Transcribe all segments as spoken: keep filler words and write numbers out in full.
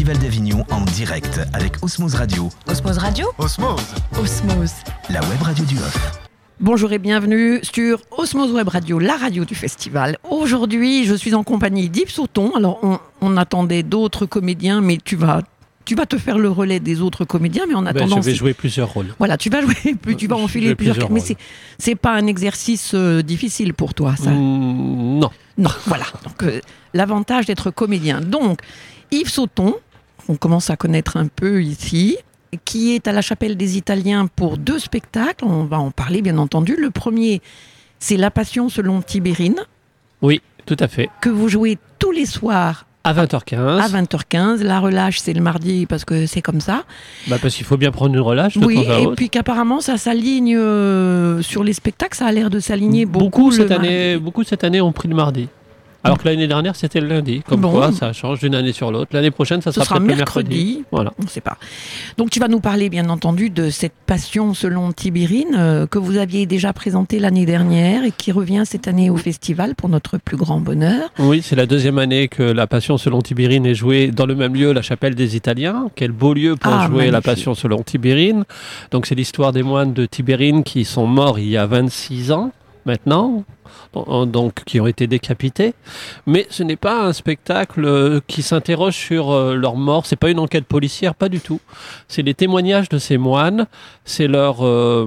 Festival d'Avignon en direct avec Osmose Radio. Osmose Radio Osmose Osmose. La web radio du Off. Bonjour et bienvenue sur Osmose Web Radio, la radio du festival. Aujourd'hui, je suis en compagnie d'Yves Sauton. Alors, on, on attendait d'autres comédiens, mais tu vas... Tu vas te faire le relais des autres comédiens, mais en attendant... Ben, je vais jouer plusieurs rôles. Voilà, tu vas jouer, tu vas enfiler plusieurs... plusieurs mais c'est, c'est pas un exercice euh, difficile pour toi, ça mmh, Non. Non, voilà. Donc, euh, l'avantage d'être comédien. Donc, Yves Sauton, on commence à connaître un peu ici, qui est à la Chapelle des Italiens pour deux spectacles. On va en parler, bien entendu. Le premier, c'est La Passion selon Tibérine. Oui, tout à fait. Que vous jouez tous les soirs à vingt heures quinze. À vingt heures quinze. La relâche, c'est le mardi parce que c'est comme ça. Bah parce qu'il faut bien prendre une relâche de oui, temps à et autre. puis qu'apparemment, ça s'aligne euh, sur les spectacles. Ça a l'air de s'aligner beaucoup. Beaucoup, cette le année, mardi. beaucoup cette année ont pris le mardi. Alors que l'année dernière, c'était le lundi. Comme Bon. quoi, ça change d'une année sur l'autre. L'année prochaine, ça Ce sera, sera peut-être mercredi. le mercredi. Voilà. On ne sait pas. Donc, tu vas nous parler, bien entendu, de cette Passion selon Tibérine euh, que vous aviez déjà présentée l'année dernière et qui revient cette année au festival pour notre plus grand bonheur. Oui, c'est la deuxième année que La Passion selon Tibérine est jouée dans le même lieu, la Chapelle des Italiens. Quel beau lieu pour Ah, jouer magnifique. La Passion selon Tibérine. Donc, c'est l'histoire des moines de Tibérine qui sont morts il y a vingt-six ans maintenant. Donc, qui ont été décapités. Mais ce n'est pas un spectacle euh, qui s'interroge sur euh, leur mort. C'est pas une enquête policière, pas du tout. C'est les témoignages de ces moines. C'est leur, euh,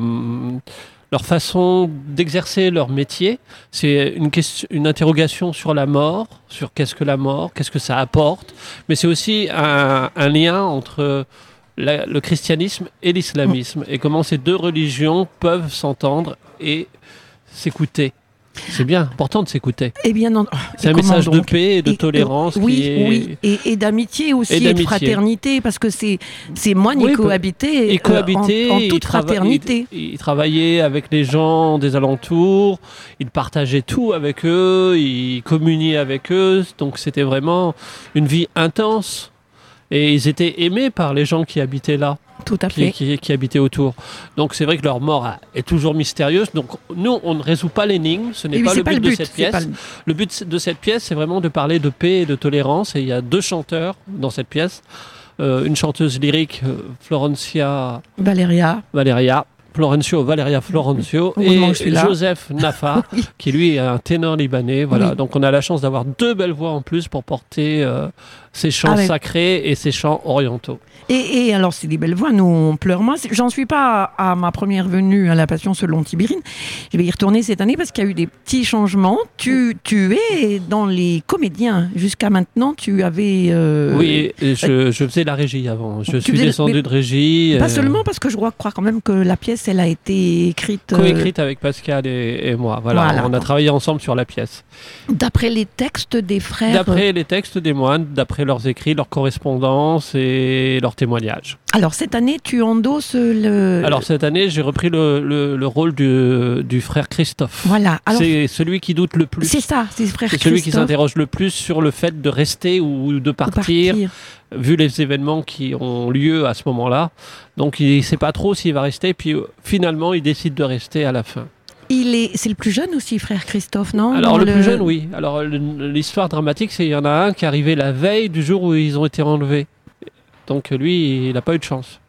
leur façon d'exercer leur métier. C'est une, question, une interrogation sur la mort, sur qu'est-ce que la mort, qu'est-ce que ça apporte. Mais c'est aussi un, un lien entre la, le christianisme et l'islamisme. Et comment ces deux religions peuvent s'entendre et s'écouter. C'est bien important de s'écouter. Et bien, non, c'est un message donc de paix et de et, tolérance. Oui, qui est... oui. Et, et d'amitié aussi, et, d'amitié. et de fraternité, parce que c'est, c'est moines oui, qui cohabitaient, et cohabitaient euh, en, en toute ils fraternité. Trava- ils, ils travaillaient avec les gens des alentours, ils partageaient tout avec eux, ils communiaient avec eux, donc c'était vraiment une vie intense. Et ils étaient aimés par les gens qui habitaient là. Tout à fait. Qui, qui, qui habitaient autour. Donc c'est vrai que leur mort est toujours mystérieuse. Donc nous, on ne résout pas l'énigme. Ce n'est oui, pas, le pas but le but de cette pièce. Le... le but de cette pièce, c'est vraiment de parler de paix et de tolérance. Et il y a deux chanteurs dans cette pièce. Euh, une chanteuse lyrique, Florencia Valeria. Valeria. Florencio, Valeria Florencio oui, et Joseph Nafa, oui. qui lui est un ténor libanais. Voilà. Oui. Donc on a la chance d'avoir deux belles voix en plus pour porter euh, ces chants ah, sacrés et ces chants orientaux. Et, et alors c'est des belles voix, nous on pleure. Moi, j'en suis pas à, à ma première venue à La Passion selon Tibérine. Je vais y retourner cette année parce qu'il y a eu des petits changements. Tu, tu es dans les comédiens. Jusqu'à maintenant, tu avais... Euh... Oui, je, je faisais la régie avant. Je tu suis descendu le... de régie. Pas euh... seulement parce que je crois, crois quand même que la pièce, elle a été écrite... Euh... Co-écrite avec Pascal et, et moi. Voilà. voilà. On a travaillé ensemble sur la pièce. D'après les textes des frères... D'après les textes des moines, d'après leurs écrits, leur correspondance et leurs témoignages. Alors cette année, tu endosses le... Alors cette année, j'ai repris le, le, le rôle du, du frère Christophe. Voilà. Alors... C'est celui qui doute le plus. C'est ça, c'est le frère c'est Christophe. Celui qui s'interroge le plus sur le fait de rester ou de partir, de partir, vu les événements qui ont lieu à ce moment-là. Donc il ne sait pas trop s'il va rester, puis finalement, il décide de rester à la fin. Il est, c'est le plus jeune aussi, frère Christophe, non? Alors le, le plus jeune, oui. Alors l'histoire dramatique, c'est qu'il y en a un qui est arrivé la veille du jour où ils ont été enlevés. Donc lui, il n'a pas eu de chance.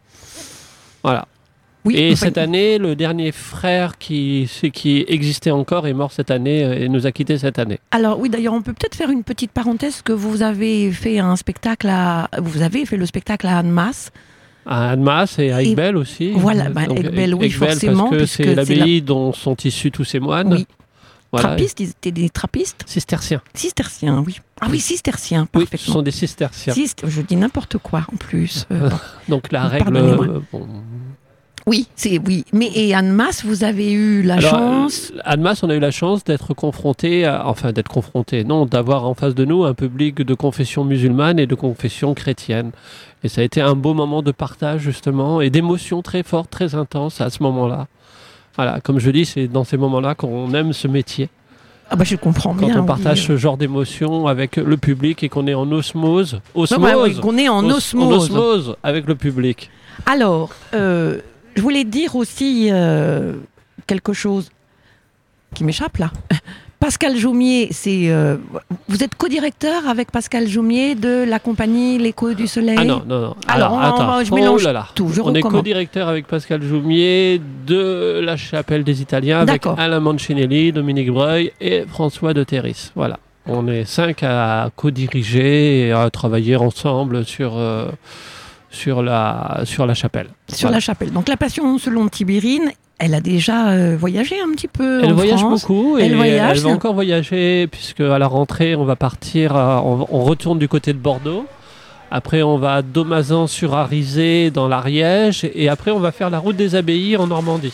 Voilà. Oui, et enfin... cette année, le dernier frère qui, qui existait encore est mort cette année et nous a quittés cette année. Alors oui, d'ailleurs, on peut peut-être faire une petite parenthèse que vous avez fait un spectacle à, vous avez fait le spectacle à Annemasse. À Annemasse et à Aiguebelle aussi. Voilà, bah, Aiguebelle, oui, Aiguebelle, forcément. Parce que c'est l'abbaye la... dont sont issus tous ces moines. Oui. Voilà. Trappistes, ils étaient des trappistes. Cisterciens. Cisterciens, oui. Ah oui, cisterciens, parfaitement. Oui, ce sont des cisterciens. Cist... Je dis n'importe quoi, en plus. Euh, Donc la règle... Euh, bon... Oui, c'est oui. Mais et Annemasse, vous avez eu la Alors, chance. Euh, Annemasse, on a eu la chance d'être confronté, à, enfin d'être confronté, non, d'avoir en face de nous un public de confession musulmane et de confession chrétienne. Et ça a été un beau moment de partage justement et d'émotions très fortes, très intenses à ce moment-là. Voilà, comme je dis, c'est dans ces moments-là qu'on aime ce métier. Ah bah je comprends Quand bien. Quand on partage oui. ce genre d'émotions avec le public et qu'on est en osmose, osmose, non, bah, oui, qu'on est en os, osmose. en osmose avec le public. Alors, euh, je voulais dire aussi euh, quelque chose qui m'échappe là. Pascal Joumier, c'est, euh, vous êtes co-directeur avec Pascal Joumier de la compagnie L'Écho du Soleil. Ah non, non, non. Alors, Alors, on- attends. je mélange Oh là là. tout. Je On est recommence. co-directeur avec Pascal Joumier de La Chapelle des Italiens, avec D'accord. Alain Mancinelli, Dominique Breuil et François de Terris. Voilà. On est cinq à co-diriger et à travailler ensemble sur, euh, sur, la, sur la chapelle. Sur Voilà. la chapelle. Donc la Passion selon Tibérine, elle a déjà euh, voyagé un petit peu Elle en voyage France. beaucoup et Elle voyage. elle va encore voyager puisque à la rentrée on va partir, à- on, on retourne du côté de Bordeaux. Après on va à Domazan-sur-Arizé dans l'Ariège et après on va faire la route des Abbayes en Normandie.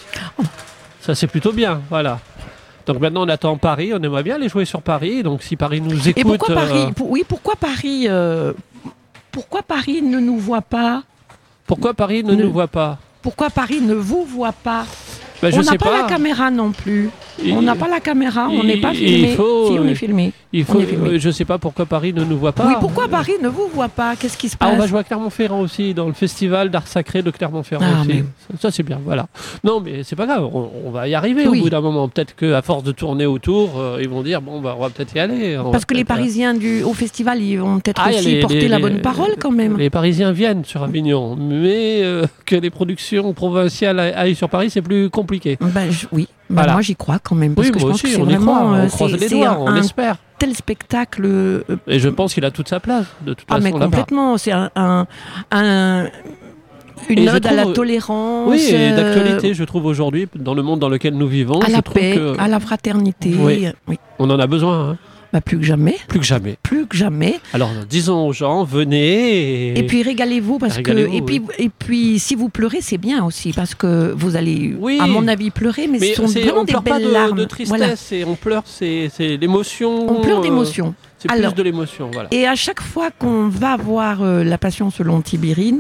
Ça c'est plutôt bien, voilà. Donc maintenant on attend Paris, on aimerait bien aller jouer sur Paris. Donc si Paris nous écoute, Et pourquoi Paris euh, Pour- Oui, pourquoi Paris euh, Pourquoi Paris ne nous voit pas pourquoi Paris ne Ne- nous voit pas? Pourquoi Paris ne vous voit pas Ben, je On n'a sais pas, pas. la caméra non plus. Il- on n'a pas la caméra, on il- n'est pas il filmé. faut, si, on euh, est filmé. Il faut, on est filmé. euh, je sais pas pourquoi Paris ne nous voit pas. Oui, pourquoi Paris ne vous voit pas Qu'est-ce qui se Ah, passe on va jouer à Clermont-Ferrand aussi, dans le festival d'art sacré de Clermont-Ferrand Ah, aussi. mais- Ça, ça, c'est bien, voilà. Non, mais c'est pas grave, on, on va y arriver Oui. au bout d'un moment. Peut-être qu'à force de tourner autour, euh, ils vont dire, bon, bah, on va peut-être y aller. On va Parce que les peut-être, euh, Parisiens du, au festival, ils vont peut-être Ah, il y a aussi les- porter les- la les- bonne parole quand même. Les Parisiens viennent sur Avignon, mais euh, que les productions provinciales a- aillent sur Paris, c'est plus compliqué. Ben, je- oui, Ben, Voilà. moi j'y crois quand même. Parce Oui, que je moi pense que aussi, c'est on y vraiment croit, euh, on croise c'est- les c'est doigts, un, on un espère. tel spectacle. euh, Et je pense qu'il a toute sa place, de toute ah, mais façon, là-bas. complètement. C'est un, un- un- une Et je ode à la trouve- tolérance. Oui, et euh, d'actualité, je trouve aujourd'hui, dans le monde dans lequel nous vivons, à je la trouve paix, que à la fraternité. Oui. Oui. on en a besoin, hein. Bah, plus que jamais. Plus que jamais. Plus que jamais. Alors, disons aux gens, venez et... Et puis régalez-vous parce Régalez-vous, que et puis et puis si vous pleurez c'est bien aussi parce que vous allez Oui. à mon avis pleurer mais, Mais ce sont c'est- vraiment on des pleure pas belles de, larmes. de tristesse, Voilà. et on pleure, c'est c'est l'émotion. On pleure euh, d'émotion. C'est Alors- plus de l'émotion, voilà. Et à chaque fois qu'on va voir euh, La Passion selon Tibérine,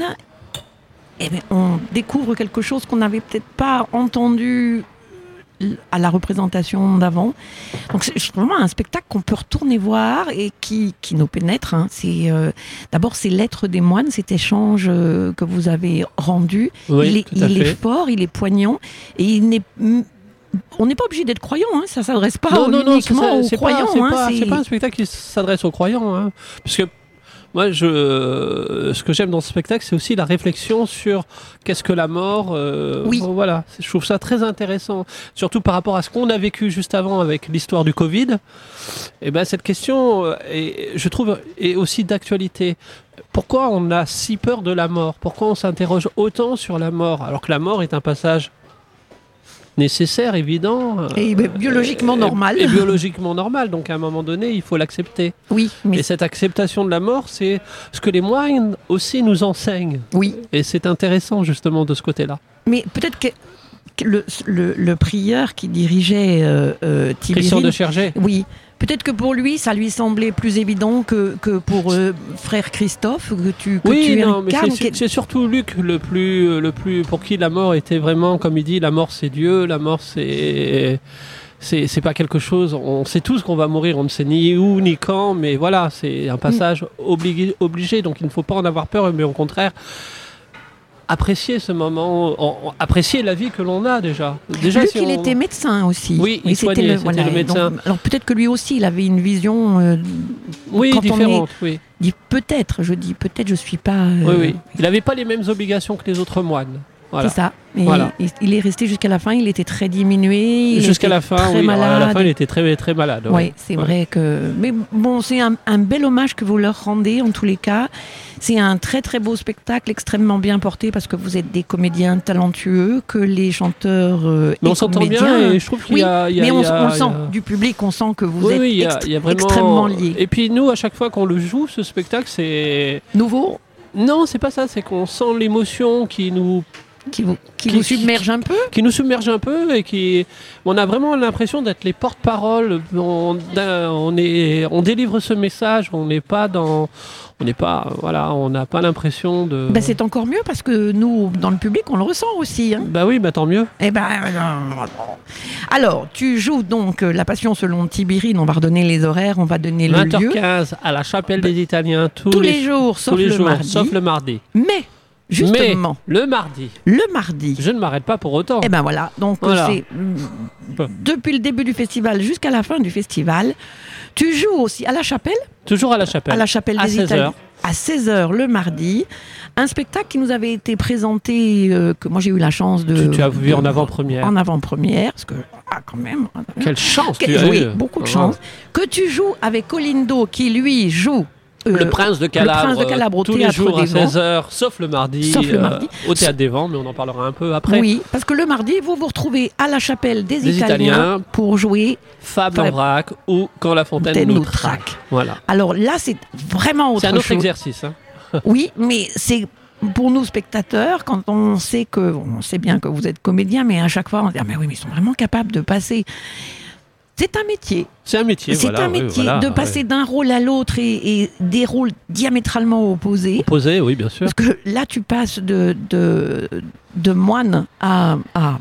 eh ben, on découvre quelque chose qu'on n'avait peut-être pas entendu à la représentation d'avant. Donc c'est vraiment un spectacle qu'on peut retourner voir et qui, qui nous pénètre. Hein. C'est euh, d'abord ces lettres des moines, cet échange euh, que vous avez rendu. Oui, il est, tout à il est fait. fort, il est poignant et il n'est on n'est pas obligé d'être croyant, hein. Ça s'adresse pas Non, non, non, c'est uniquement ça, aux c'est croyants. pas, c'est hein. pas, C'est- c'est pas un spectacle qui s'adresse aux croyants, hein. Parce que moi, je, ce que j'aime dans ce spectacle, c'est aussi la réflexion sur qu'est-ce que la mort. euh, Oui. bon, voilà, je trouve ça très intéressant, surtout par rapport à ce qu'on a vécu juste avant avec l'histoire du Covid. Et ben cette question, euh, est, je trouve, est aussi d'actualité. Pourquoi on a si peur de la mort? Pourquoi on s'interroge autant sur la mort, alors que la mort est un passage nécessaire, évident, euh, Et ben, biologiquement et- normal. et biologiquement normal. Donc à un moment donné, il faut l'accepter. Oui, mais Et cette acceptation de la mort, c'est ce que les moines aussi nous enseignent. oui, Et c'est intéressant justement de ce côté-là. mais peut-être que, que le, le, le prieur qui dirigeait euh, euh, Christian Tibérine, de Chergé. oui, peut-être que pour lui, ça lui semblait plus évident que, que pour euh, frère Christophe que tu que Oui, tu non, mais incarnes, c'est, c'est- qui- c'est surtout Luc le plus, le plus, pour qui la mort était vraiment, comme il dit, la mort c'est Dieu, la mort c'est, c'est, c'est pas quelque chose. On sait tous qu'on va mourir, on ne sait ni où ni quand, mais voilà, c'est un passage obligé, obligé. Donc il ne faut pas en avoir peur, mais au contraire. Apprécier ce moment, en- en- apprécier la vie que l'on a déjà. Déjà, Luc, si il on- était médecin aussi. Oui, il c'était soignait, c'était le et médecin. donc- alors peut-être que lui aussi, il avait une vision. euh, Oui, quand on différente, oui. dit peut-être, je dis peut-être, je suis pas. euh, Oui, oui. Il n'avait pas les mêmes obligations que les autres moines. Voilà. C'est ça. Et Voilà. il- il est resté jusqu'à la fin. Il était très diminué. il Jusqu'à était la fin, très oui. malade. À la fin, il était très, très malade. Oui, c'est Ouais. vrai que. Mais bon, c'est un, un bel hommage que vous leur rendez en tous les cas. C'est un très très beau spectacle, extrêmement bien porté parce que vous êtes des comédiens talentueux, que les chanteurs euh, Mais on et s'entend comédiens. bien et je trouve qu'il Oui, y a. il y a- mais on, il y a- on le il y sent a- du public, on sent que vous Oui, êtes oui, il y a, ext- il y a vraiment... extrêmement liés. Et puis nous, à chaque fois qu'on le joue, ce spectacle, c'est... Nouveau, Non, c'est pas ça, c'est qu'on sent l'émotion qui nous, qui vous, qui Qui- vous submerge un peu. qui nous submerge un peu et qui... On a vraiment l'impression d'être les porte-paroles. On, on, est, on délivre ce message, on n'est pas dans... On n'est pas... Voilà, on n'a pas l'impression de... Ben, c'est encore mieux parce que nous, dans le public, on le ressent aussi. hein. Bah oui, bah tant mieux. Eh ben, euh, alors, tu joues donc euh, La Passion selon Tibérine. On va redonner les horaires, on va donner le vingt heures lieu. quinze à la Chapelle des Italiens tous, Tous les jours, sauf tous les le jours, mardi. sauf le mardi. Mais Justement. Mais le mardi, le mardi. je ne m'arrête pas pour autant. Et ben voilà, donc Voilà. c'est euh, depuis le début du festival jusqu'à la fin du festival. Tu joues aussi à la chapelle, Toujours à la chapelle. à la chapelle À des seize Italiens. heures. À seize heures le mardi. Un spectacle qui nous avait été présenté, euh, que moi j'ai eu la chance de... Tu, tu as vu de- en avant-première. En avant-première, parce que, ah quand même... Quelle chance Que- tu as oui, eu. beaucoup de Oh. chance. Que tu joues avec Colindo, qui lui joue... euh, Le Prince de Calabre, le Prince de Calabre au tous les Théâtre jours à des Vents. seize heures, sauf le mardi, Sauf le euh, mardi. au Théâtre des Vents, mais on en parlera un peu après. Oui, parce que le mardi, vous vous retrouvez à la chapelle des, Des Italiens, Italiens. pour jouer Fable Fable en vrac ou Quand la fontaine Fontaine nous nous traque. traque. Voilà. Alors là, c'est vraiment autre C'est un autre chose. exercice. Hein. Oui, mais c'est pour nous spectateurs, quand on sait que, on sait bien que vous êtes comédien, mais à chaque fois on se dit ah, mais oui, mais ils sont vraiment capables de passer. C'est un métier. C'est un métier. C'est voilà, un oui, métier voilà, de passer ouais. d'un rôle à l'autre et, et des rôles diamétralement opposés. Opposé, oui, bien sûr. Parce que là, tu passes de, de, de moine à, à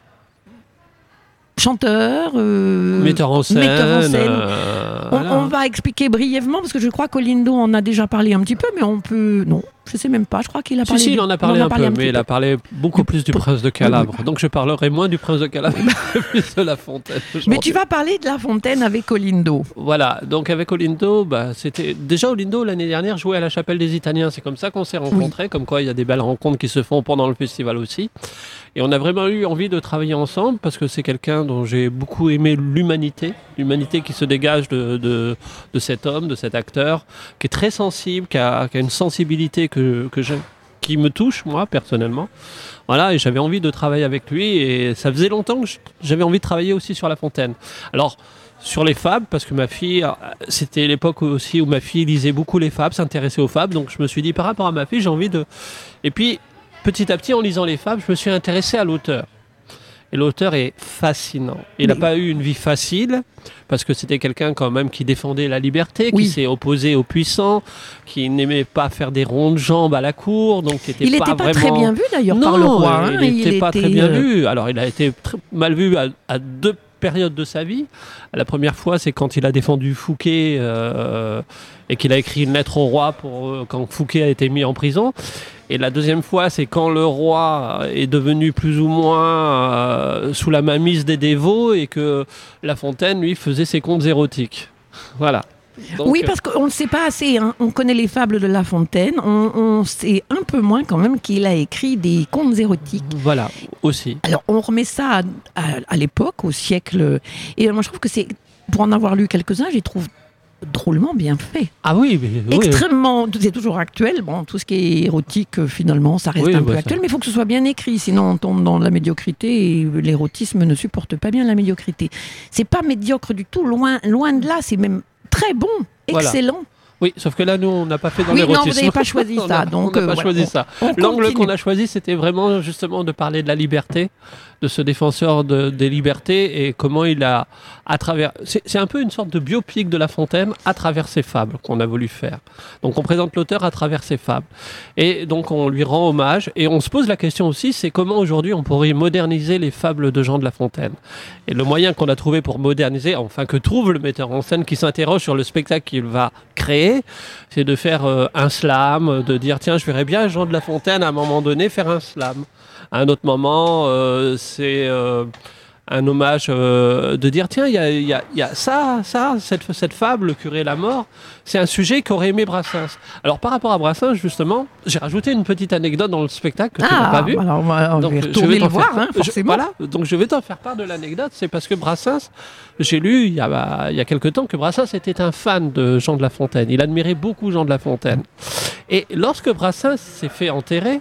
chanteur, euh, Metteur en scène. metteur en scène. euh, On, voilà. on va expliquer brièvement, parce que je crois qu'Olindo en a déjà parlé un petit peu, mais on peut... Non, je sais même pas, je crois qu'il a Si, parlé... si, du- il en a parlé on un peu, mais petit il a parlé beaucoup plus du Peu- Prince de Calabre. Donc je parlerai moins du Prince de Calabre que plus de la fontaine. Mais tu aujourd'hui. vas parler de La Fontaine avec Olindo. Voilà, donc avec Olindo, bah, c'était déjà Olindo l'année dernière jouait à la chapelle des Italiens. C'est comme ça qu'on s'est rencontrés, comme quoi il y a des belles rencontres qui se font pendant le festival aussi. Et on a vraiment eu envie de travailler ensemble parce que c'est quelqu'un dont j'ai beaucoup aimé l'humanité, l'humanité qui se dégage de, de, de cet homme, de cet acteur, qui est très sensible, qui a, qui a une sensibilité que, que j'ai, qui me touche moi personnellement. Voilà, et j'avais envie de travailler avec lui et ça faisait longtemps que je- j'avais envie de travailler aussi sur La Fontaine. Alors, sur les fables, parce que ma fille, euh, c'était l'époque aussi où ma fille lisait beaucoup les fables, s'intéressait aux fables, donc je me suis dit par rapport à ma fille, j'ai envie de... Et puis, petit à petit, en lisant les fables, je me suis intéressé à l'auteur. Et l'auteur est fascinant. Il n'a Oui. pas eu une vie facile, parce que c'était quelqu'un quand même qui défendait la liberté, qui Oui. s'est opposé aux puissants, qui n'aimait pas faire des ronds de jambes à la cour, donc qui était Il pas n'était pas vraiment... très bien vu d'ailleurs Non, par le roi. hein. il n'était pas très bien euh, vu. Alors, il a été très mal vu à, à deux périodes de sa vie. La première fois, c'est quand il a défendu Fouquet euh, et qu'il a écrit une lettre au roi pour, euh, quand Fouquet a été mis en prison. Et la deuxième fois, c'est quand le roi est devenu plus ou moins euh, sous la mainmise des dévots et que La Fontaine, lui, faisait ses contes érotiques. Voilà. Donc, oui, parce qu'on ne sait pas assez. hein. On connaît les fables de La Fontaine. On, on sait un peu moins quand même qu'il a écrit des contes érotiques. Voilà, aussi. Alors, on remet ça à, à- à l'époque, au siècle. Et moi, je trouve que c'est, pour en avoir lu quelques-uns, je les trouve drôlement bien fait. Ah oui, mais, oui. Extrêmement, c'est toujours actuel. Bon, tout ce qui est érotique, euh, finalement, ça reste Oui, un bah, peu ça- actuel, mais il faut que ce soit bien écrit, sinon on tombe dans la médiocrité et l'érotisme ne supporte pas bien la médiocrité. C'est pas médiocre du tout, loin, loin de là, c'est même très bon, Voilà. excellent. Oui, sauf que là, nous, on n'a pas fait dans Oui, non, l'érotisme. vous n'avez pas choisi On ça, a- donc, on n'a euh, pas voilà, choisi on- ça. on L'angle continue. qu'on a choisi, c'était vraiment justement de parler de la liberté, de ce défenseur de- des libertés et comment il a, à travers... C'est c'est un peu une sorte de biopic de La Fontaine à travers ses fables qu'on a voulu faire. Donc on présente l'auteur à travers ses fables. Et donc on lui rend hommage et on se pose la question aussi, c'est comment aujourd'hui on pourrait moderniser les fables de Jean de La Fontaine. Et le moyen qu'on a trouvé pour moderniser, enfin que trouve le metteur en scène qui s'interroge sur le spectacle qu'il va créer, c'est de faire euh, un slam, de dire tiens je verrais bien Jean de La Fontaine à un moment donné faire un slam. À un autre moment, euh, c'est euh, un hommage euh, de dire tiens il y a, il y a- il y a ça, ça, cette, cette fable, le curé et la mort, c'est un sujet qu'aurait aimé Brassens. Alors par rapport à Brassens justement, j'ai rajouté une petite anecdote dans le spectacle que tu n'as pas vu. alors on va, on Donc, va je retourner vais le t'en voir, faire- hein, je- forcément. voilà, donc je vais t'en faire part de l'anecdote. C'est parce que Brassens, j'ai lu il y a, bah, il y a quelque temps que Brassens était un fan de Jean de La Fontaine. Il admirait beaucoup Jean de La Fontaine. Et lorsque Brassens s'est fait enterrer,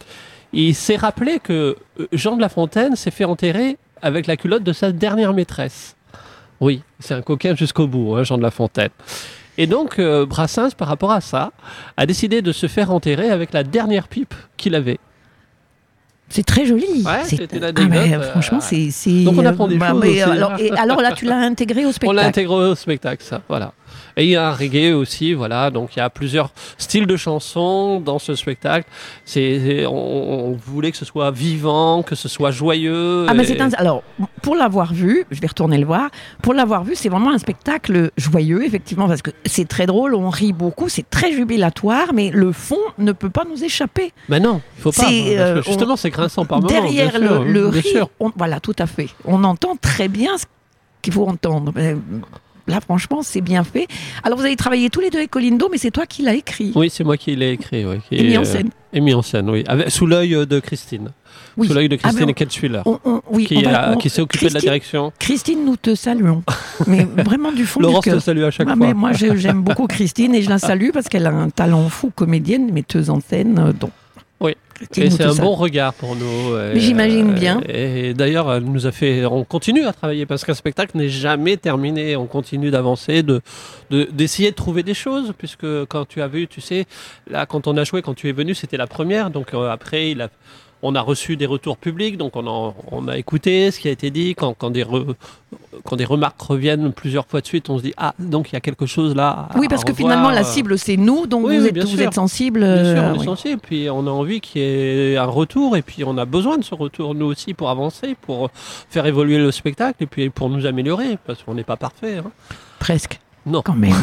il s'est rappelé que euh, Jean de La Fontaine s'est fait enterrer avec la culotte de sa dernière maîtresse. Oui, c'est un coquin jusqu'au bout, hein, Jean de La Fontaine. Et donc, euh, Brassens, par rapport à ça, a décidé de se faire enterrer avec la dernière pipe qu'il avait. C'est très joli. Ouais, C'est- c'était une ah, anecdote, mais, euh, franchement, c'est, c'est. donc on apprend des bah, choses mais, aussi, alors, hein. et alors là, tu l'as intégré au On l'a spectacle. intégré au spectacle, ça, voilà. Et il y a un reggae aussi, voilà. Donc il y a plusieurs styles de chansons dans ce spectacle. C'est, c'est- on, on voulait que ce soit vivant, que ce soit joyeux. Ah, mais et- c'est un... Alors, pour l'avoir vu, je vais retourner le voir, pour l'avoir vu, c'est vraiment un spectacle joyeux, effectivement, parce que c'est très drôle, on rit beaucoup, c'est très jubilatoire, mais le fond ne peut pas nous échapper. Ben non, il faut pas. C'est, Parce euh, que justement, on- c'est grinçant par moment. Derrière bien sûr, le, le bien rire, sûr. on- voilà, tout à fait. On entend très bien ce qu'il faut entendre. Mais là, franchement, c'est bien fait. Alors, vous avez travaillé tous les deux avec Colindo, mais c'est toi qui l'as écrit. Oui, c'est moi qui l'ai écrit. Oui, qui Et mis est, en euh, scène. et mis en scène, oui. Avec- sous l'œil euh, de Christine. Oui. Sous l'œil de Ah, Christine mais et Ketzwiller. on- on- oui, Qui, on va- a- on- qui s'est occupée de la Christine- direction. Christine, nous te saluons. Mais vraiment du fond Laurence du te cœur. salue à chaque Ah, fois. mais moi, je- j'aime beaucoup Christine et je la salue parce qu'elle a un talent fou, comédienne, metteuse en scène. euh, Donc, Oui. Christine, Et nous c'est te un salue. bon regard pour nous. Mais j'imagine bien. Et, et d'ailleurs, elle nous a fait. On continue à travailler parce qu'un spectacle n'est jamais terminé. On continue d'avancer, de, de- d'essayer de trouver des choses, puisque quand tu as vu, tu sais, là, quand on a joué, quand tu es venu, c'était la première. Donc euh, après, il a. On a reçu des retours publics, donc on, en- on a écouté ce qui a été dit. Quand, quand, des re- quand des remarques reviennent plusieurs fois de suite, on se dit ah donc il y a quelque chose là. à- Oui, parce à que revoir. finalement, la cible, c'est nous, donc Oui, vous, oui, êtes, bien vous sûr. êtes sensible. Bien sûr, euh, on est oui. sensible, puis on a envie qu'il y ait un retour, et puis on a besoin de ce retour, nous aussi, pour avancer, pour faire évoluer le spectacle, et puis pour nous améliorer, parce qu'on n'est pas parfait. hein. Presque. Non. Quand même.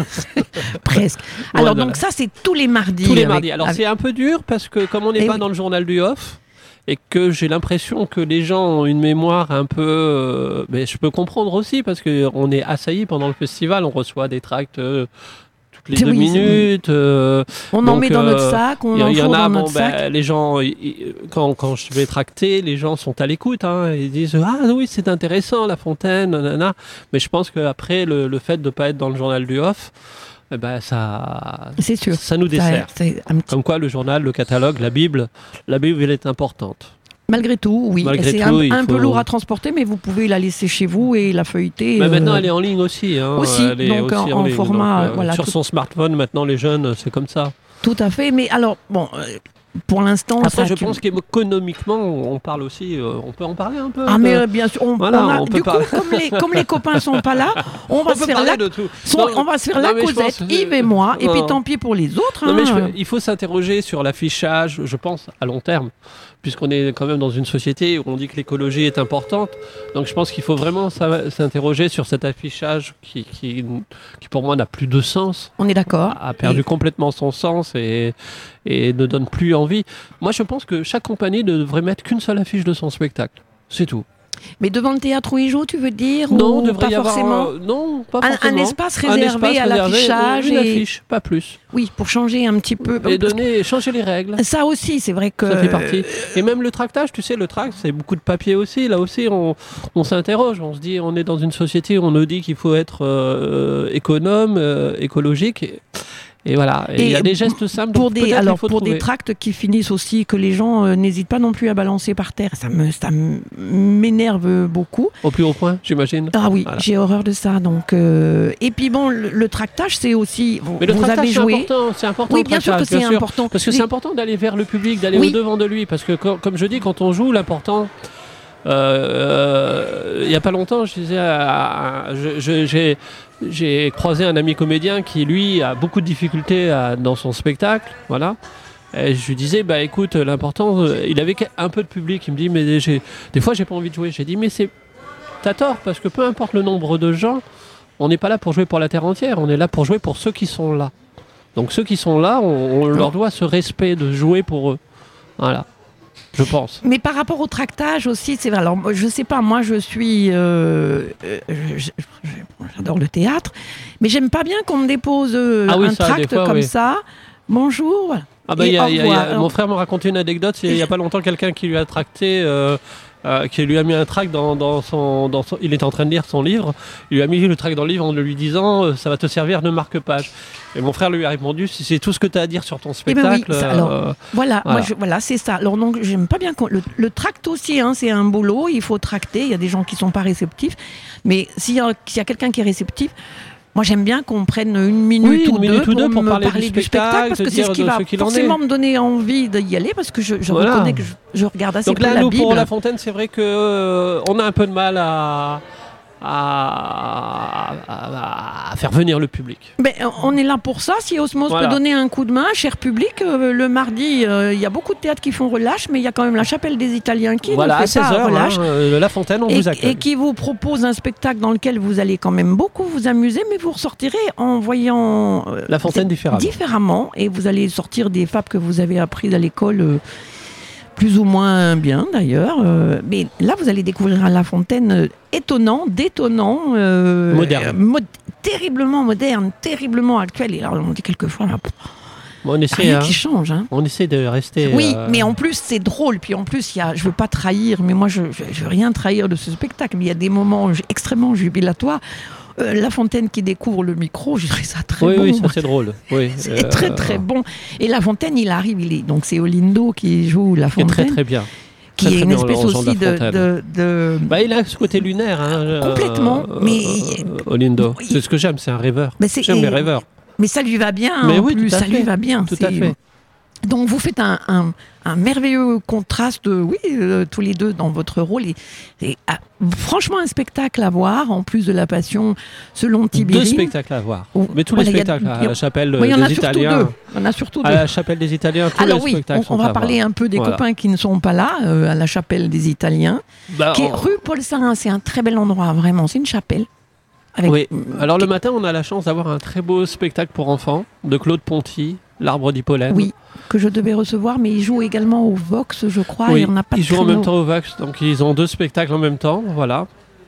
Presque. Loin Alors, de donc, là. ça, c'est tous les mardis. Tous les avec- mardis. Alors avec- c'est un peu dur, parce que comme on n'est Eh pas oui. dans le journal du off, et que j'ai l'impression que les gens ont une mémoire un peu... euh, mais je peux comprendre aussi, parce qu'on est assaillis pendant le festival, on reçoit des tracts... euh, toutes les C'est- deux oui, c'est- minutes. euh, On en donc, met dans notre euh, sac, on Il y, en il y en fourre a, dans bon, notre ben, sac. les gens, ils- ils- quand, quand je vais tracter, les gens sont à l'écoute. Hein, ils disent ah oui, c'est intéressant, La Fontaine, nanana. Mais je pense qu'après, le, le fait de ne pas être dans le journal du off, eh ben, ça, C'est sûr. ça nous Ça- dessert. c'est un petit- Comme quoi, le journal, le catalogue, la Bible, la Bible, elle est importante. Malgré tout, oui. Malgré c'est tout, un, il un peu faut- lourd à transporter, mais vous pouvez la laisser chez vous et la feuilleter. Mais euh, maintenant, elle est en ligne aussi. Hein, aussi, elle est donc en- en ligne, format, donc, euh, voilà, sur tout- son smartphone, maintenant, les jeunes, c'est comme ça. Tout à fait. Mais alors, bon, euh, pour l'instant. Après, ça je accumule- pense qu'économiquement, on parle aussi, euh, on peut en parler un peu. Ah, mais de- euh, bien sûr. On, Voilà, on a- on peut du pas- coup, comme les, comme les copains sont pas là, on va on se peut faire parler la, de tout. son- Non, on va se faire non, la mais je causette, pense- Yves et moi, et puis Non. tant pis pour les autres. Non, mais je- hein. il faut s'interroger sur l'affichage, je pense, à long terme, puisqu'on est quand même dans une société où on dit que l'écologie est importante. Donc je pense qu'il faut vraiment s'a- s'interroger sur cet affichage qui, qui, qui, pour moi, n'a plus de sens, On est d'accord. a perdu Et- complètement son sens et, et ne donne plus envie. Moi, je pense que chaque compagnie ne devrait mettre qu'une seule affiche de son spectacle. C'est tout. Mais devant le théâtre où il joue, tu veux dire Non, ou devrait pas y avoir forcément euh, non, pas Un- un forcément. espace réservé espace à réservé, l'affichage une et- affiche, pas plus. Oui, pour changer un petit peu. Et Parce que donner, changer les règles. ça aussi, c'est vrai que. Ça fait partie. Et même le tractage, tu sais, le tract, c'est beaucoup de papier aussi. Là aussi, on, on s'interroge. On se dit, on est dans une société où on nous dit qu'il faut être euh, économe, euh, écologique. Et, et voilà. Et il y a Et des gestes simples. Pour donc des, peut-être alors, il faut pour des trouver. tracts qui finissent aussi, que les gens euh, n'hésitent pas non plus à balancer par terre, ça me, ça m'énerve beaucoup. Au plus haut point, j'imagine. Ah oui, Voilà. j'ai horreur de ça. Donc, euh, et puis bon, le, le tractage, c'est aussi. Vous, Mais le vous tractage, avez c'est joué. important. C'est important. Oui, le bien sûr que tractage, c'est bien sûr. important. Parce que Mais- c'est important d'aller vers le public, d'aller Oui. au-devant de lui. Parce que, co- comme je dis, quand on joue, l'important. euh, il n'y a pas longtemps, je disais, à- à- je- je- j'ai j'ai croisé un ami comédien qui, lui, a beaucoup de difficultés à- dans son spectacle. Voilà. Et je lui disais, bah écoute, l'important, euh, il avait un peu de public. Il me dit, mais j'ai- des fois, j'ai pas envie de jouer. J'ai dit, mais c'est. T'as tort, parce que peu importe le nombre de gens, on n'est pas là pour jouer pour la terre entière. On est là pour jouer pour ceux qui sont là. Donc ceux qui sont là, on, on leur doit ce respect de jouer pour eux. Voilà, je pense. Mais par rapport au tractage aussi, c'est vrai. Alors, moi, je sais pas, moi, je suis. euh, euh, je- je- je- J'adore le théâtre, mais j'aime pas bien qu'on me dépose euh, Ah oui, un ça, des tract fois, comme oui. ça. Bonjour. Voilà. Ah bah, Et il y a- au il y a- il y a- revoir. Alors- mon frère m'a raconté une anecdote. Il n'y a pas longtemps, quelqu'un qui lui a tracté, euh, euh, qui lui a mis un tract dans, dans son, dans son. Il était en train de lire son livre. Il lui a mis le tract dans le livre en lui disant euh, ça va te servir de marque-page. Et mon frère lui a répondu si c'est tout ce que tu as à dire sur ton Eh ben oui, spectacle. ça, alors, euh, Voilà, Voilà. moi, je- voilà, c'est ça. Alors donc, j'aime pas bien qu'on- le, le tract aussi, hein, c'est un boulot. Il faut tracter. Il y a des gens qui sont pas réceptifs, mais s'il y a, s'il y a quelqu'un qui est réceptif. Moi, j'aime bien qu'on prenne une minute, Oui, ou, une minute deux ou deux pour, pour me parler parler, du du spectacle, spectacle, parce que te c'est ce dire qui de va ce qu'il en forcément est. me donner envie d'y aller, parce que je, je Voilà. reconnais que je, je regarde assez Donc peu là, la nous, Bible. pour La Fontaine, c'est vrai que euh, on a un peu de mal à, à, à, à faire venir le public. Ben, on est là pour ça. Si Osmose Voilà. peut donner un coup de main, cher public, euh, le mardi, euh, il y a beaucoup de théâtres qui font relâche, mais il y a quand même la Chapelle des Italiens qui Voilà, ne à fait seize pas heures, relâche. hein, euh, La Fontaine, on Et, vous accueille. et qui vous propose un spectacle dans lequel vous allez quand même beaucoup vous amuser, mais vous ressortirez en voyant euh, La Fontaine différemment. différemment, et vous allez sortir des fables que vous avez apprises à l'école, euh, plus ou moins bien d'ailleurs. Euh, mais là, vous allez découvrir un La Fontaine euh, étonnant, détonnant, euh, Moderne. euh, mod- terriblement moderne, terriblement actuel. Et là, on dit quelquefois, là, pff, Bon, on essaie, rien hein. qui change. Hein. On essaie de rester. Oui, euh, mais en plus c'est drôle. Puis en plus, il y a, je veux pas trahir, mais moi je, je, je veux rien trahir de ce spectacle. Mais il y a des moments ju- extrêmement jubilatoires. Euh, La Fontaine qui découvre le micro, je dirais ça très Oui, bon. oui, ça c'est drôle. Oui, C'est euh, très très bon. Et La Fontaine, il arrive, il est donc c'est Olindo qui joue La qui est Fontaine, très très bien. qui très, est très une bien, espèce Laurent Jean aussi de La de, Fontaine. de, de- Bah, il a ce côté lunaire. Hein, Complètement, euh, mais- euh, Olindo. Oui. C'est ce que j'aime, c'est un rêveur. Mais c'est- J'aime et- les rêveurs. mais ça lui va bien. Mais en oui, plus, tout à ça lui fait. va bien. Tout C'est- à fait. Donc vous faites un, un, un merveilleux contraste, oui, euh, tous les deux dans votre rôle. Et, et, ah, franchement, un spectacle à voir, en plus de La Passion, selon Tibérine. Deux spectacles à voir. Oh, Mais tous voilà, les il y a- spectacles, il y à a- la chapelle Oui, il y en a des surtout Italiens. deux. Il y en a surtout À deux. la chapelle des Italiens, tous Alors les oui, spectacles on, sont on va à parler voir. un peu des Voilà. copains qui ne sont pas là, euh, à la chapelle des Italiens, Bah, qui est on- rue Paul Sarin. C'est un très bel endroit, vraiment. C'est une chapelle. Avec, Oui. Alors le matin, on a la chance d'avoir un très beau spectacle pour enfants de Claude Ponty, L'Arbre d'Hippolème. Oui, que je devais recevoir, mais il joue également au Vox, je crois. Oui, Et on n'a pas ils de jouent en créneau. même temps au Vax, donc ils ont deux spectacles en même temps, voilà.